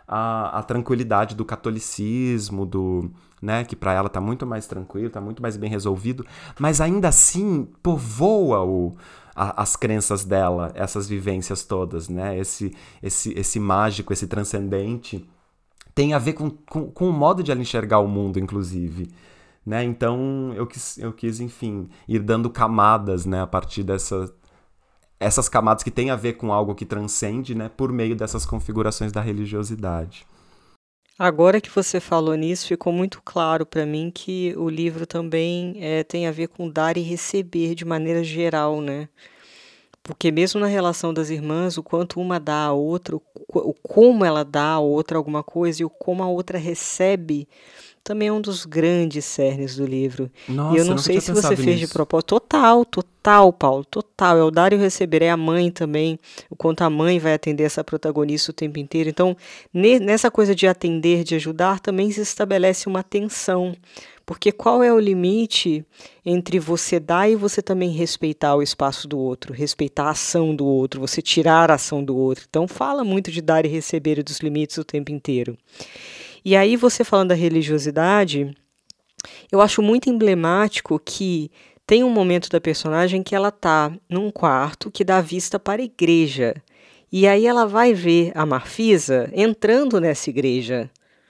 a tranquilidade do catolicismo, né, que para ela tá muito mais tranquilo, tá muito mais bem resolvido, mas ainda assim povoa as crenças dela, essas vivências todas, né, esse mágico, esse transcendente, tem a ver com o modo de ela enxergar o mundo, inclusive. Né? Então eu quis, enfim, ir dando camadas, né, a partir essas camadas que têm a ver com algo que transcende, né, por meio dessas configurações da religiosidade. Agora que você falou nisso, ficou muito claro para mim que o livro também tem a ver com dar e receber de maneira geral, né? Porque mesmo na relação das irmãs, o quanto uma dá à outra, o como ela dá à outra alguma coisa e o como a outra recebe, também é um dos grandes cernes do livro. Nossa, E eu não eu nunca sei tinha se você pensado fez de nisso. propósito. Total, Paulo, total. É o dar e o receber, é a mãe também, o quanto a mãe vai atender essa protagonista o tempo inteiro. Então, nessa coisa de atender, de ajudar, também se estabelece uma tensão. Porque qual é o limite entre você dar e você também respeitar o espaço do outro, respeitar a ação do outro, você tirar a ação do outro. Então, fala muito de dar e receber e dos limites o tempo inteiro. E aí, você falando da religiosidade, eu acho muito emblemático que tem um momento da personagem que ela está num quarto que dá vista para a igreja. E aí ela vai ver a Marfisa entrando nessa igreja.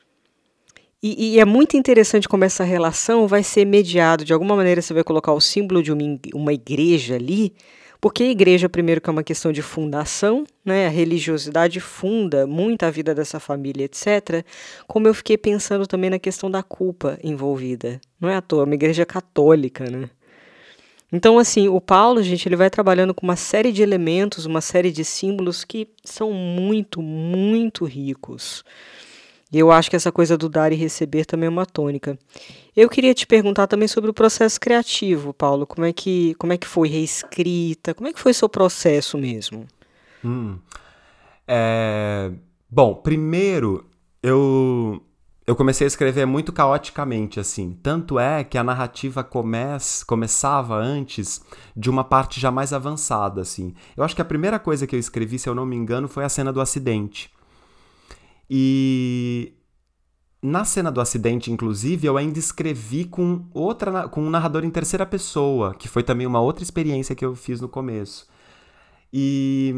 E é muito interessante como essa relação vai ser mediada. De alguma maneira você vai colocar o símbolo de uma igreja ali, porque a igreja, primeiro, que é uma questão de fundação, né? A religiosidade funda muito a vida dessa família, etc. Como eu fiquei pensando também na questão da culpa envolvida. Não é à toa, é uma igreja católica, né? Então, assim, o Paulo, gente, ele vai trabalhando com uma série de elementos, uma série de símbolos que são muito, muito ricos. E eu acho que essa coisa do dar e receber também é uma tônica. Eu queria te perguntar também sobre o processo criativo, Paulo. Como é que foi reescrita? Como é que foi seu processo mesmo? Bom, primeiro, eu comecei a escrever muito caoticamente, assim. Tanto é que a narrativa começava antes de uma parte já mais avançada, assim. Eu acho que a primeira coisa que eu escrevi, se eu não me engano, foi a cena do acidente. E na cena do acidente, inclusive, eu ainda escrevi com um narrador em terceira pessoa, que foi também uma outra experiência que eu fiz no começo. E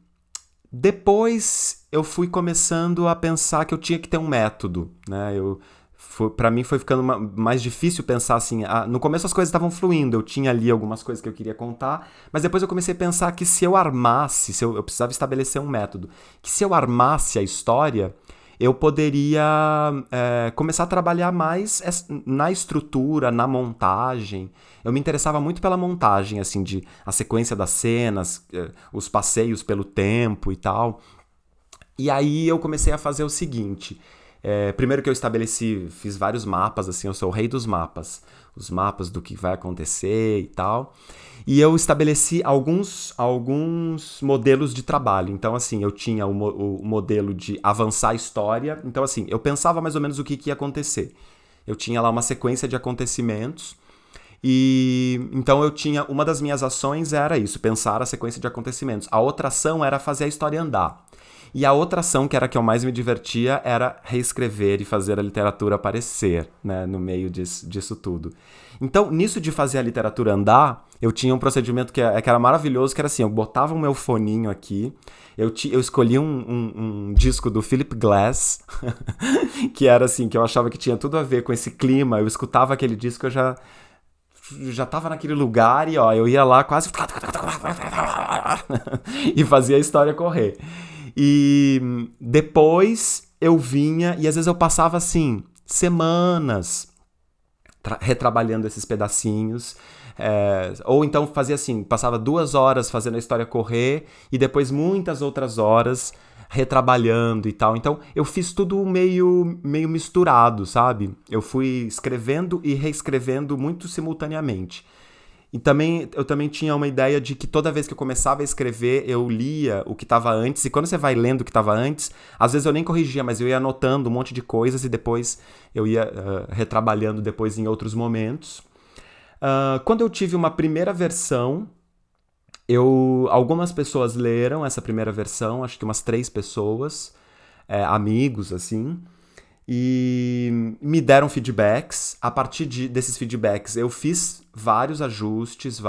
depois eu fui começando a pensar que eu tinha que ter um método, né? Pra mim foi ficando mais difícil pensar assim. No começo as coisas estavam fluindo, eu tinha ali algumas coisas que eu queria contar, mas depois eu comecei a pensar que se eu armasse, eu precisava estabelecer um método, que se eu armasse a história, eu poderia começar a trabalhar mais na estrutura, na montagem. Eu me interessava muito pela montagem, assim, a sequência das cenas, os passeios pelo tempo e tal. E aí eu comecei a fazer o seguinte. Primeiro que eu fiz vários mapas, assim, eu sou o rei dos mapas. Os mapas do que vai acontecer e tal. E eu estabeleci alguns modelos de trabalho. Então, assim, eu tinha o modelo de avançar a história. Então, assim, eu pensava mais ou menos o que ia acontecer. Eu tinha lá uma sequência de acontecimentos. E então uma das minhas ações era isso, pensar a sequência de acontecimentos. A outra ação era fazer a história andar. E a outra ação, que era a que eu mais me divertia, era reescrever e fazer a literatura aparecer, né, no meio disso tudo. Então, nisso de fazer a literatura andar, eu tinha um procedimento que era maravilhoso, que era assim, eu botava o meu foninho aqui, eu escolhi um disco do Philip Glass, que era assim, que eu achava que tinha tudo a ver com esse clima, eu escutava aquele disco, eu já tava naquele lugar e ó, eu ia lá quase e fazia a história correr. E depois eu vinha e às vezes eu passava assim, semanas retrabalhando esses pedacinhos. Ou então fazia assim, passava 2 horas fazendo a história correr e depois muitas outras horas retrabalhando e tal. Então eu fiz tudo meio misturado, sabe? Eu fui escrevendo e reescrevendo muito simultaneamente. E eu também tinha uma ideia de que toda vez que eu começava a escrever, eu lia o que estava antes. E quando você vai lendo o que estava antes, às vezes eu nem corrigia, mas eu ia anotando um monte de coisas e depois eu ia retrabalhando depois em outros momentos. Quando eu tive uma primeira versão, algumas pessoas leram essa primeira versão, acho que umas 3 pessoas. amigos, assim, e me deram feedbacks. A partir desses feedbacks, eu fiz vários ajustes,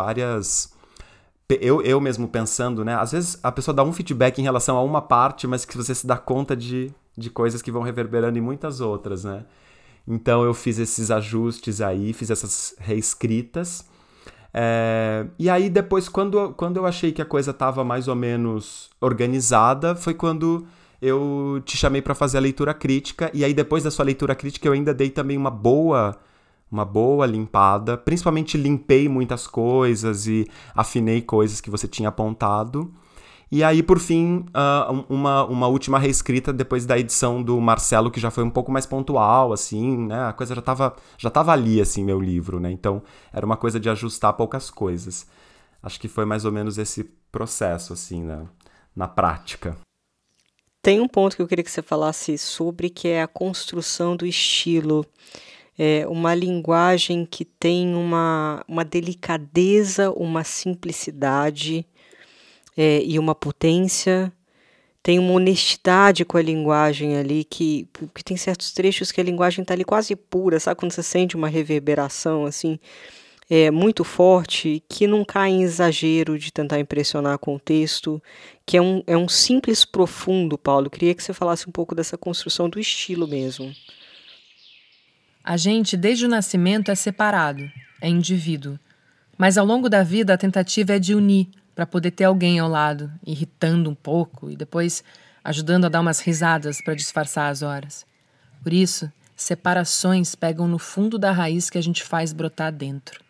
Eu mesmo pensando, né? Às vezes a pessoa dá um feedback em relação a uma parte, mas que você se dá conta de coisas que vão reverberando em muitas outras, né? Então eu fiz esses ajustes aí, fiz essas reescritas. E aí depois, quando eu achei que a coisa estava mais ou menos organizada, foi quando eu te chamei para fazer a leitura crítica. E aí depois da sua leitura crítica eu ainda dei também uma boa limpada. Principalmente limpei muitas coisas e afinei coisas que você tinha apontado. E aí, por fim, uma última reescrita depois da edição do Marcelo, que já foi um pouco mais pontual, assim, né? A coisa já tava ali, assim, meu livro, né? Então, era uma coisa de ajustar poucas coisas. Acho que foi mais ou menos esse processo, assim, na prática. Tem um ponto que eu queria que você falasse sobre, que é a construção do estilo. Uma linguagem que tem uma delicadeza, uma simplicidade e uma potência. Tem uma honestidade com a linguagem ali, que tem certos trechos que a linguagem está ali quase pura, sabe? Quando você sente uma reverberação assim, muito forte, que não cai em exagero de tentar impressionar com o texto, que é um simples profundo, Paulo. Eu queria que você falasse um pouco dessa construção do estilo mesmo. A gente, desde o nascimento, é separado, é indivíduo. Mas ao longo da vida, a tentativa é de unir, para poder ter alguém ao lado, irritando um pouco e depois ajudando a dar umas risadas para disfarçar as horas. Por isso, separações pegam no fundo da raiz que a gente faz brotar dentro.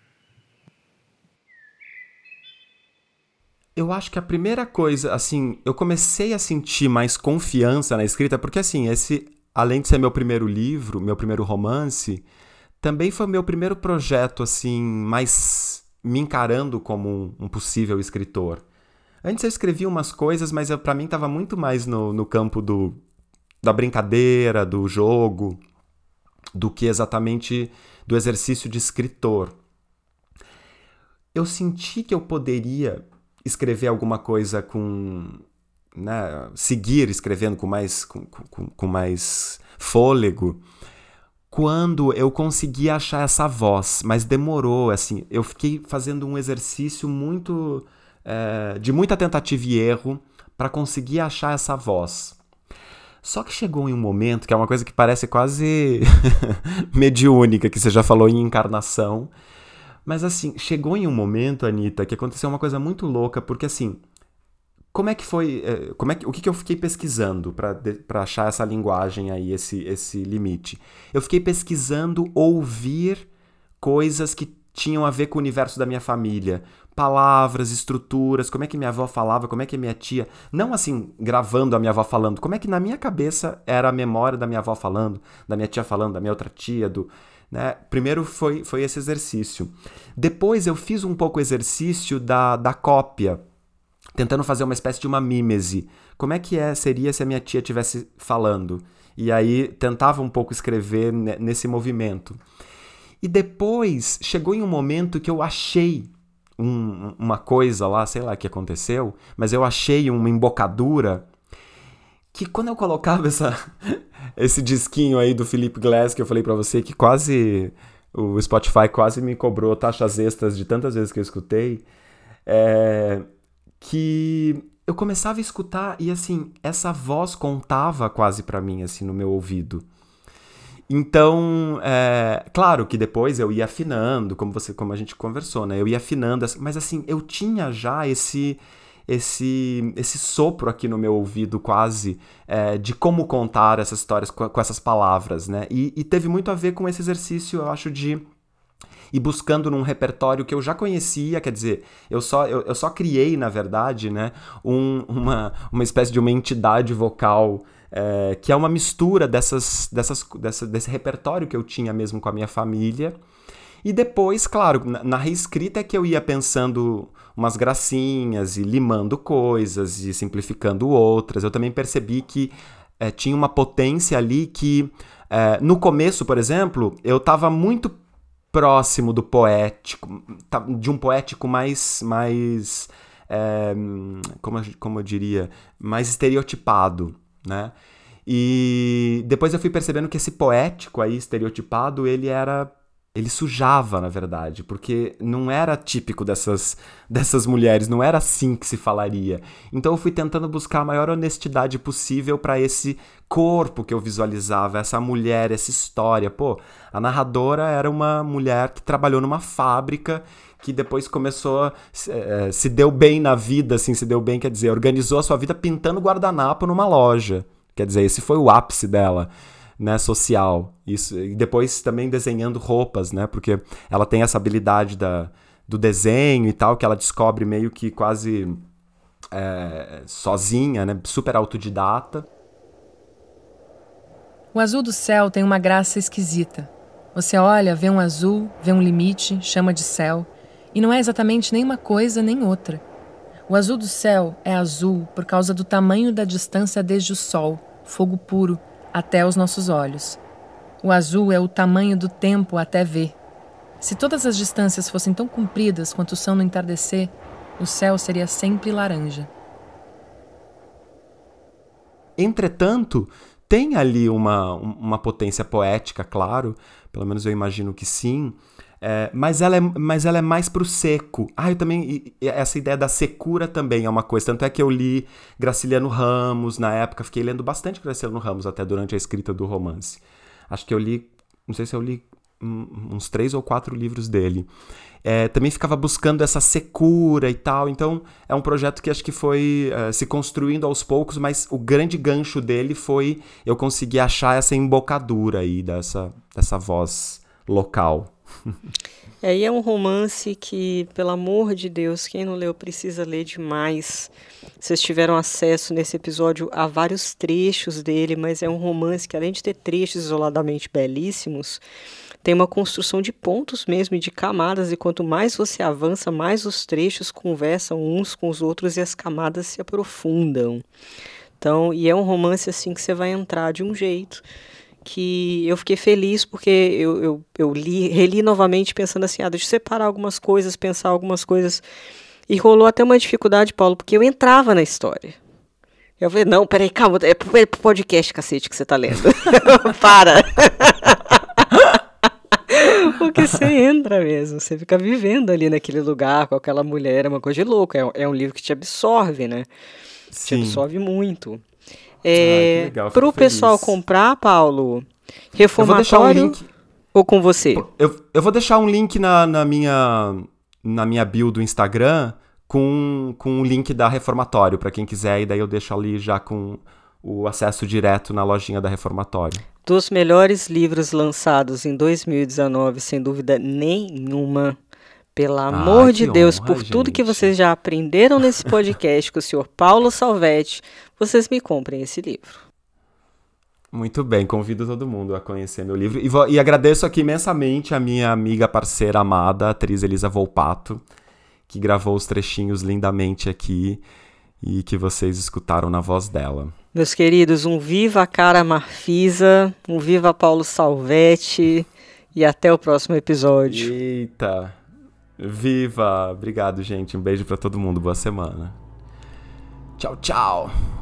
Eu acho que a primeira coisa, assim, eu comecei a sentir mais confiança na escrita, porque assim, além de ser meu primeiro livro, meu primeiro romance, também foi meu primeiro projeto, assim, mais me encarando como um possível escritor. Antes eu escrevia umas coisas, mas pra mim estava muito mais no campo da brincadeira, do jogo, do que exatamente do exercício de escritor. Eu senti que eu poderia escrever alguma coisa né, seguir escrevendo com mais fôlego, quando eu consegui achar essa voz, mas demorou, assim, eu fiquei fazendo um exercício de muita tentativa e erro para conseguir achar essa voz. Só que chegou em um momento, que é uma coisa que parece quase mediúnica, que você já falou em encarnação, mas assim, chegou em um momento, Anitta, que aconteceu uma coisa muito louca, porque assim, como é que foi, o que eu fiquei pesquisando para achar essa linguagem aí, esse limite? Eu fiquei pesquisando ouvir coisas que tinham a ver com o universo da minha família. Palavras, estruturas, como é que minha avó falava, como é que minha tia... Não assim, gravando a minha avó falando, como é que na minha cabeça era a memória da minha avó falando, da minha tia falando, da minha outra tia, né? Primeiro foi esse exercício. Depois eu fiz um pouco o exercício da cópia, tentando fazer uma espécie de uma mímese. Como é que seria se a minha tia estivesse falando? E aí tentava um pouco escrever nesse movimento. E depois chegou em um momento que eu achei uma coisa lá, sei lá o que aconteceu, mas eu achei uma embocadura que quando eu colocava esse disquinho aí do Philip Glass que eu falei pra você, que quase o Spotify quase me cobrou taxas extras de tantas vezes que eu escutei, que eu começava a escutar e assim, essa voz contava quase pra mim assim no meu ouvido. Então, claro que depois eu ia afinando, como a gente conversou, né? Eu ia afinando, mas assim, eu tinha já esse sopro aqui no meu ouvido quase de como contar essas histórias com essas palavras, né? E teve muito a ver com esse exercício, eu acho, de ir buscando num repertório que eu já conhecia, quer dizer, eu só criei, na verdade, né, uma espécie de uma entidade vocal que é uma mistura desse repertório que eu tinha mesmo com a minha família. E depois, claro, na reescrita é que eu ia pensando umas gracinhas e limando coisas e simplificando outras. Eu também percebi que tinha uma potência ali que, no começo, por exemplo, eu estava muito próximo do poético, de um poético mais como eu diria, mais estereotipado, né? E depois eu fui percebendo que esse poético aí, estereotipado, ele sujava, na verdade, porque não era típico dessas mulheres, não era assim que se falaria. Então eu fui tentando buscar a maior honestidade possível para esse corpo que eu visualizava, essa mulher, essa história. Pô, a narradora era uma mulher que trabalhou numa fábrica, que depois começou, se deu bem na vida, assim, se deu bem, quer dizer, organizou a sua vida pintando guardanapo numa loja. Quer dizer, esse foi o ápice dela, né, social. Isso, e depois também desenhando roupas, né, porque ela tem essa habilidade do desenho e tal, que ela descobre meio que quase sozinha, né, super autodidata. O azul do céu tem uma graça esquisita. Você olha, vê um azul, vê um limite, chama de céu, e não é exatamente nem uma coisa nem outra. O azul do céu é azul por causa do tamanho da distância desde o sol, fogo puro, até os nossos olhos. O azul é o tamanho do tempo até ver. Se todas as distâncias fossem tão compridas quanto são no entardecer, o céu seria sempre laranja. Entretanto, tem ali uma potência poética, claro, pelo menos eu imagino que sim, mas ela é mais pro seco. Eu também, essa ideia da secura também é uma coisa, tanto é que eu li Graciliano Ramos na época, fiquei lendo bastante Graciliano Ramos até durante a escrita do romance. Acho que eu li, não sei se eu li uns 3 ou 4 livros dele. Também ficava buscando essa secura e tal, então é um projeto que acho que foi se construindo aos poucos, mas o grande gancho dele foi eu conseguir achar essa embocadura aí dessa voz local. E é um romance que, pelo amor de Deus, quem não leu precisa ler demais. Vocês tiveram acesso nesse episódio a vários trechos dele, mas é um romance que, além de ter trechos isoladamente belíssimos, tem uma construção de pontos mesmo e de camadas, e quanto mais você avança, mais os trechos conversam uns com os outros e as camadas se aprofundam. Então, e é um romance assim que você vai entrar de um jeito que eu fiquei feliz, porque eu reli novamente pensando assim, deixa eu separar algumas coisas, pensar algumas coisas, e rolou até uma dificuldade, Paulo, porque eu entrava na história. Eu falei, não, peraí, calma, é pro podcast, cacete, que você tá lendo. Para! Porque você entra mesmo, você fica vivendo ali naquele lugar com aquela mulher, é uma coisa de louco, é um livro que te absorve, né? Sim. Te absorve muito. Que legal, pro feliz. pessoal comprar, Paulo, Reformatório ou com você? Eu vou deixar um link na minha bio do Instagram com o link da Reformatório, para quem quiser, e daí eu deixo ali já com o acesso direto na lojinha da Reformatório. Dos melhores livros lançados em 2019, sem dúvida nenhuma. Pelo amor de Deus, por tudo que vocês já aprenderam nesse podcast com o senhor Paulo Salvetti, vocês me comprem esse livro. Muito bem, convido todo mundo a conhecer meu livro. E agradeço aqui imensamente a minha amiga, parceira amada, a atriz Elisa Volpato, que gravou os trechinhos lindamente aqui e que vocês escutaram na voz dela. Meus queridos, um viva a Cara Marfisa, um viva Paulo Salvetti e até o próximo episódio. Eita! Viva! Obrigado, gente. Um beijo pra todo mundo. Boa semana. Tchau, tchau!